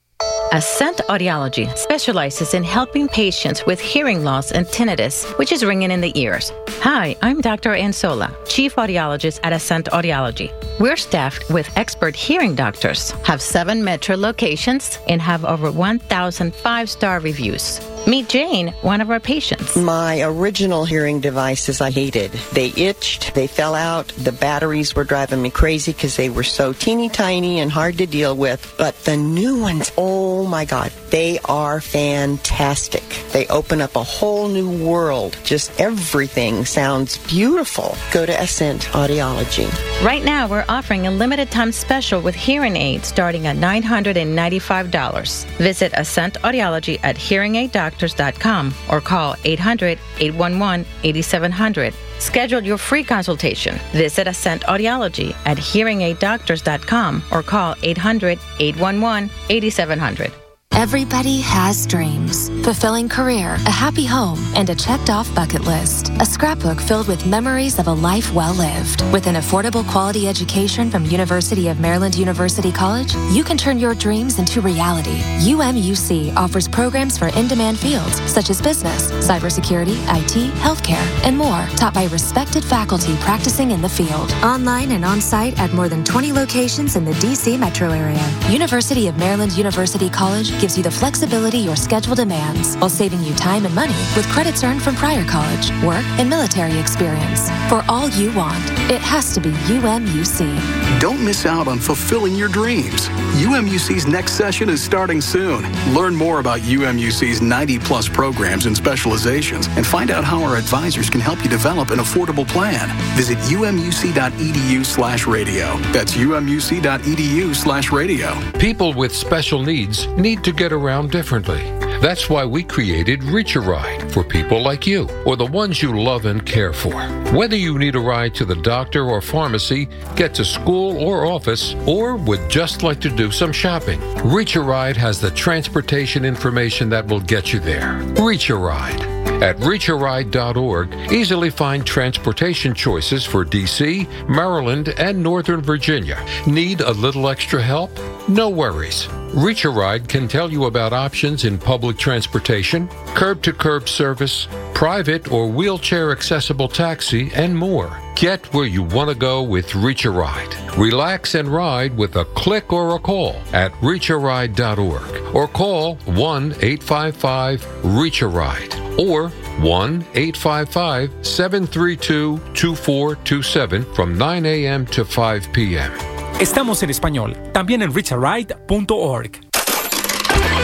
Ascent Audiology specializes in helping patients with hearing loss and tinnitus, which is ringing in the ears. Hi, I'm Doctor Ansola, Chief Audiologist at Ascent Audiology. We're staffed with expert hearing doctors, have seven metro locations, and have over one thousand five-star reviews. Meet Jane, one of our patients. My original hearing devices I hated. They itched, they fell out, the batteries were driving me crazy because they were so teeny tiny and hard to deal with. But the new ones, oh my God, they are fantastic. They open up a whole new world. Just everything sounds beautiful. Go to Ascent Audiology. Right now, we're offering a limited time special with hearing aids starting at nine hundred ninety-five dollars. Visit Ascent Audiology at hearing aid doctors dot com or call eight hundred, eight one one, eight seven zero zero. Schedule your free consultation. Visit Ascent Audiology at hearing aid doctors dot com or call eight hundred, eight one one, eight seven zero zero. Everybody has dreams. Fulfilling career, a happy home, and a checked-off bucket list. A scrapbook filled with memories of a life well lived. With an affordable quality education from University of Maryland University College, you can turn your dreams into reality. U M U C offers programs for in-demand fields such as business, cybersecurity, I T, healthcare, and more, taught by respected faculty practicing in the field. Online and on-site at more than twenty locations in the D C metro area. University of Maryland University College gives you the flexibility your schedule demands while saving you time and money with credits earned from prior college, work, and military experience. For all you want, it has to be U M U C. Don't miss out on fulfilling your dreams. U M U C's next session is starting soon. Learn more about U M U C's ninety plus programs and specializations and find out how our advisors can help you develop an affordable plan. Visit U M U C dot E D U slash radio. That's U M U C dot E D U slash radio. People with special needs need to get around differently. That's why we created Reach a Ride for people like you or the ones you love and care for. Whether you need a ride to the doctor or pharmacy, get to school or office, or would just like to do some shopping, Reach a Ride has the transportation information that will get you there. Reach a Ride. At reach a ride dot org, easily find transportation choices for D C, Maryland, and Northern Virginia. Need a little extra help? No worries. Reach a Ride can tell you about options in public transportation, curb-to-curb service, private or wheelchair-accessible taxi, and more. Get where you want to go with Reach a Ride. Relax and ride with a click or a call at reach a ride dot org or call one eight five five reach a ride or one eight five five, seven three two, two four two seven from nine a.m. to five p.m. Estamos en español, también en reach a ride punto org.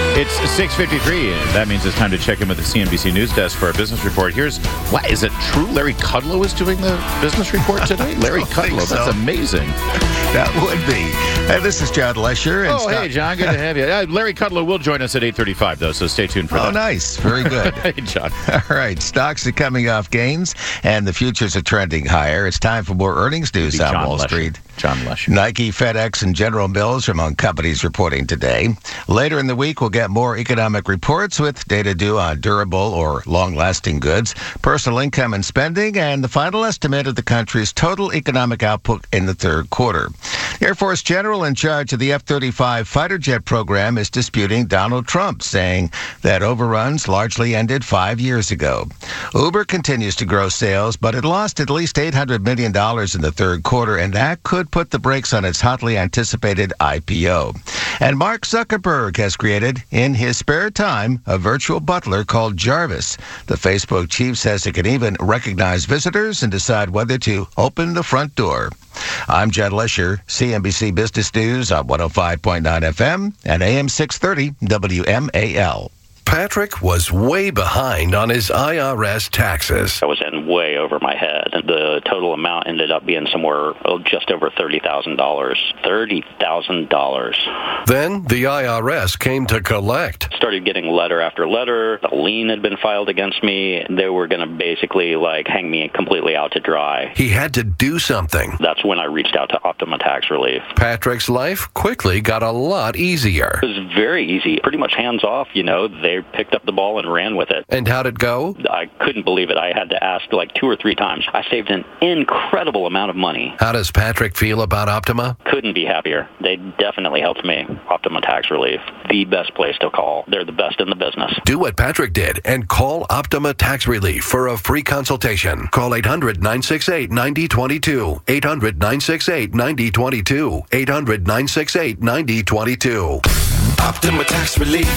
It's six fifty-three. That means it's time to check in with the C N B C News Desk for our business report. Here's, what, is it true Larry Kudlow is doing the business report today? Larry Kudlow, so. That's amazing. That would be. Hey, this is John Lesher. And oh, Scott. Hey, John, good to have you. Uh, Larry Kudlow will join us at eight thirty-five, though, so stay tuned for oh, that. Oh, nice. Very good. Hey, John. All right, stocks are coming off gains, and the futures are trending higher. It's time for more earnings news on Wall Lesher. Street. John Lesher. Nike, FedEx, and General Mills are among companies reporting today. Later in the week, we'll get more economic reports with data due on durable or long-lasting goods, personal income and spending, and the final estimate of the country's total economic output in the third quarter. Air Force General in charge of the F thirty-five fighter jet program is disputing Donald Trump, saying that overruns largely ended five years ago. Uber continues to grow sales, but it lost at least eight hundred million dollars in the third quarter, and that could put the brakes on its hotly anticipated I P O. And Mark Zuckerberg has created, in his spare time, a virtual butler called Jarvis. The Facebook chief says it can even recognize visitors and decide whether to open the front door. I'm John Lesher, C N B C Business News on one oh five point nine F M and A M six thirty W M A L. Patrick was way behind on his I R S taxes. I was in way over my head, and the total amount ended up being somewhere oh, just over thirty thousand dollars. thirty thousand dollars. Then the I R S came to collect. Started getting letter after letter. A lien had been filed against me. They were going to basically like hang me completely out to dry. He had to do something. That's when I reached out to Optima Tax Relief. Patrick's life quickly got a lot easier. It was very easy, pretty much hands off, you know. They picked up the ball and ran with it. And how'd it go? I couldn't believe it. I had to ask like two or three times. I saved an incredible amount of money. How does Patrick feel about Optima? Couldn't be happier. They definitely helped me. Optima Tax Relief, the best place to call. They're the best in the business. Do what Patrick did and call Optima Tax Relief for a free consultation. Call eight hundred, nine six eight, nine oh two two. eight hundred, nine six eight, nine oh two two. eight hundred, nine six eight, nine oh two two. Optima Tax Relief.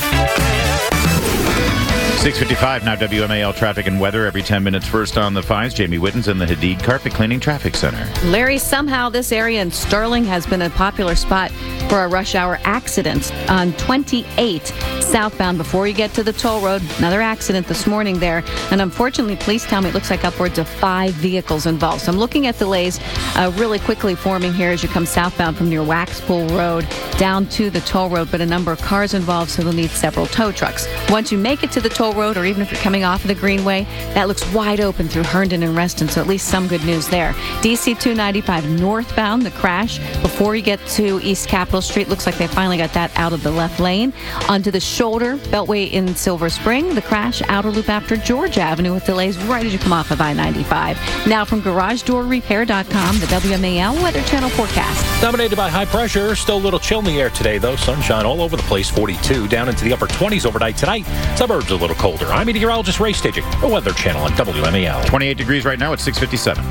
six fifty-five, now W M A L traffic and weather every ten minutes. First on the fives, Jamie Wittens in the Hadid Carpet Cleaning Traffic Center. Larry, somehow this area in Sterling has been a popular spot for a rush hour accident on twenty-eight southbound before you get to the toll road. Another accident this morning there. And unfortunately, police tell me it looks like upwards of five vehicles involved. So I'm looking at delays uh, really quickly forming here as you come southbound from near Waxpool Road down to the toll road. But a number of cars involved, so they'll need several tow trucks. Once you make it to the toll road, or even if you're coming off of the Greenway, that looks wide open through Herndon and Reston, so at least some good news there. D C two ninety-five northbound, the crash before you get to East Capitol Street. Looks like they finally got that out of the left lane. Onto the shoulder, Beltway in Silver Spring, the crash, outer loop after George Avenue with delays right as you come off of I ninety-five. Now from garage door repair dot com, the W M A L Weather Channel forecast. Dominated by high pressure, still a little chill in the air today, though. Sunshine all over the place, forty-two, down into the upper twenties overnight tonight. Suburbs a little colder. I'm meteorologist Ray Staging, the Weather Channel on W M A L. twenty-eight degrees right now at six fifty-seven.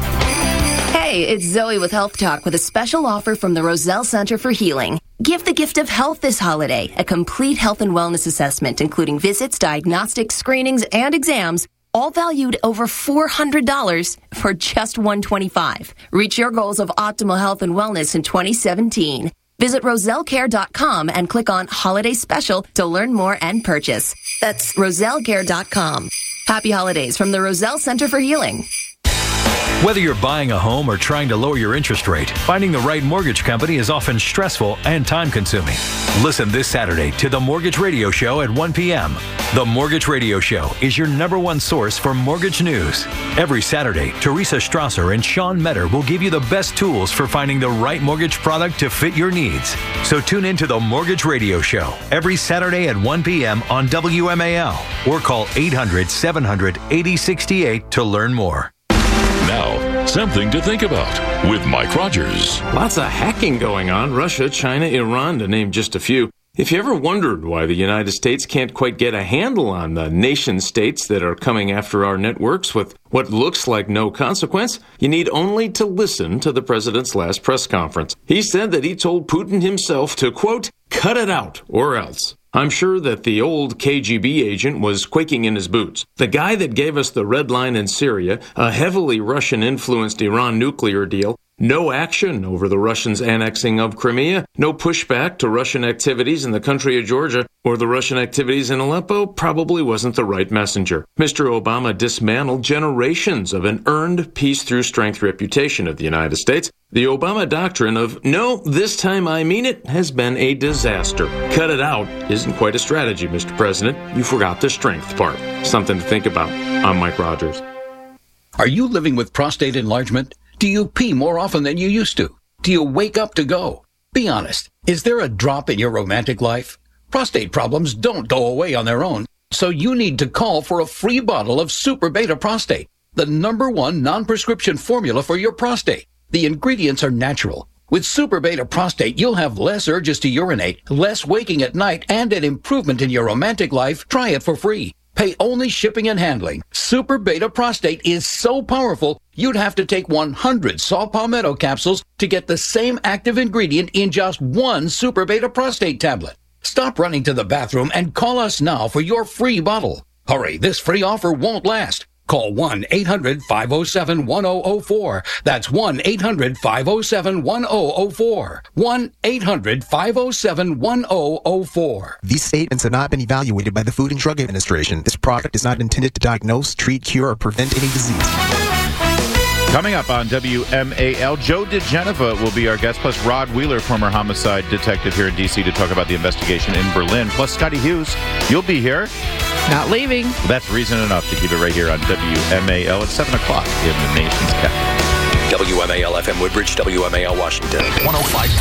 Hey, it's Zoe with Health Talk with a special offer from the Roselle Center for Healing. Give the gift of health this holiday, a complete health and wellness assessment, including visits, diagnostics, screenings, and exams, all valued over four hundred dollars for just one hundred twenty-five dollars. Reach your goals of optimal health and wellness in twenty seventeen. Visit roselle care dot com and click on Holiday Special to learn more and purchase. That's roselle care dot com. Happy holidays from the Roselle Center for Healing. Whether you're buying a home or trying to lower your interest rate, finding the right mortgage company is often stressful and time-consuming. Listen this Saturday to The Mortgage Radio Show at one p.m. The Mortgage Radio Show is your number one source for mortgage news. Every Saturday, Teresa Strasser and Sean Metter will give you the best tools for finding the right mortgage product to fit your needs. So tune in to The Mortgage Radio Show every Saturday at one p.m. on W M A L or call eight hundred, seven hundred, eighty sixty-eight to learn more. Now, something to think about with Mike Rogers. Lots of hacking going on. Russia, China, Iran, to name just a few. If you ever wondered why the United States can't quite get a handle on the nation states that are coming after our networks with what looks like no consequence, you need only to listen to the president's last press conference. He said that he told Putin himself to, quote, cut it out or else. I'm sure that the old K G B agent was quaking in his boots. The guy that gave us the red line in Syria, a heavily Russian-influenced Iran nuclear deal, no action over the Russians' annexing of Crimea, no pushback to Russian activities in the country of Georgia, or the Russian activities in Aleppo probably wasn't the right messenger. Mister Obama dismantled generations of an earned peace-through-strength reputation of the United States. The Obama doctrine of, no, this time I mean it, has been a disaster. Cut it out isn't quite a strategy, Mister President. You forgot the strength part. Something to think about. I'm Mike Rogers. Are you living with prostate enlargement? Do you pee more often than you used to? Do you wake up to go? Be honest. Is there a drop in your romantic life? Prostate problems don't go away on their own, so you need to call for a free bottle of Super Beta Prostate, the number one non-prescription formula for your prostate. The ingredients are natural. With Super Beta Prostate, you'll have less urges to urinate, less waking at night, and an improvement in your romantic life. Try it for free. Pay only shipping and handling. Super Beta Prostate is so powerful, you'd have to take one hundred saw palmetto capsules to get the same active ingredient in just one Super Beta Prostate tablet. Stop running to the bathroom and call us now for your free bottle. Hurry, this free offer won't last. Call one eight hundred five oh seven one oh oh four. That's one eight hundred five oh seven one oh oh four. one eight hundred five oh seven one oh oh four. These statements have not been evaluated by the Food and Drug Administration. This product is not intended to diagnose, treat, cure, or prevent any disease. Coming up on W M A L, Joe DeGeneva will be our guest, plus Rod Wheeler, former homicide detective here in D C, to talk about the investigation in Berlin. Plus Scotty Hughes, you'll be here. Not leaving. That's reason enough to keep it right here on W M A L at seven o'clock in the nation's capital. W M A L F M Woodbridge, W M A L Washington. one oh five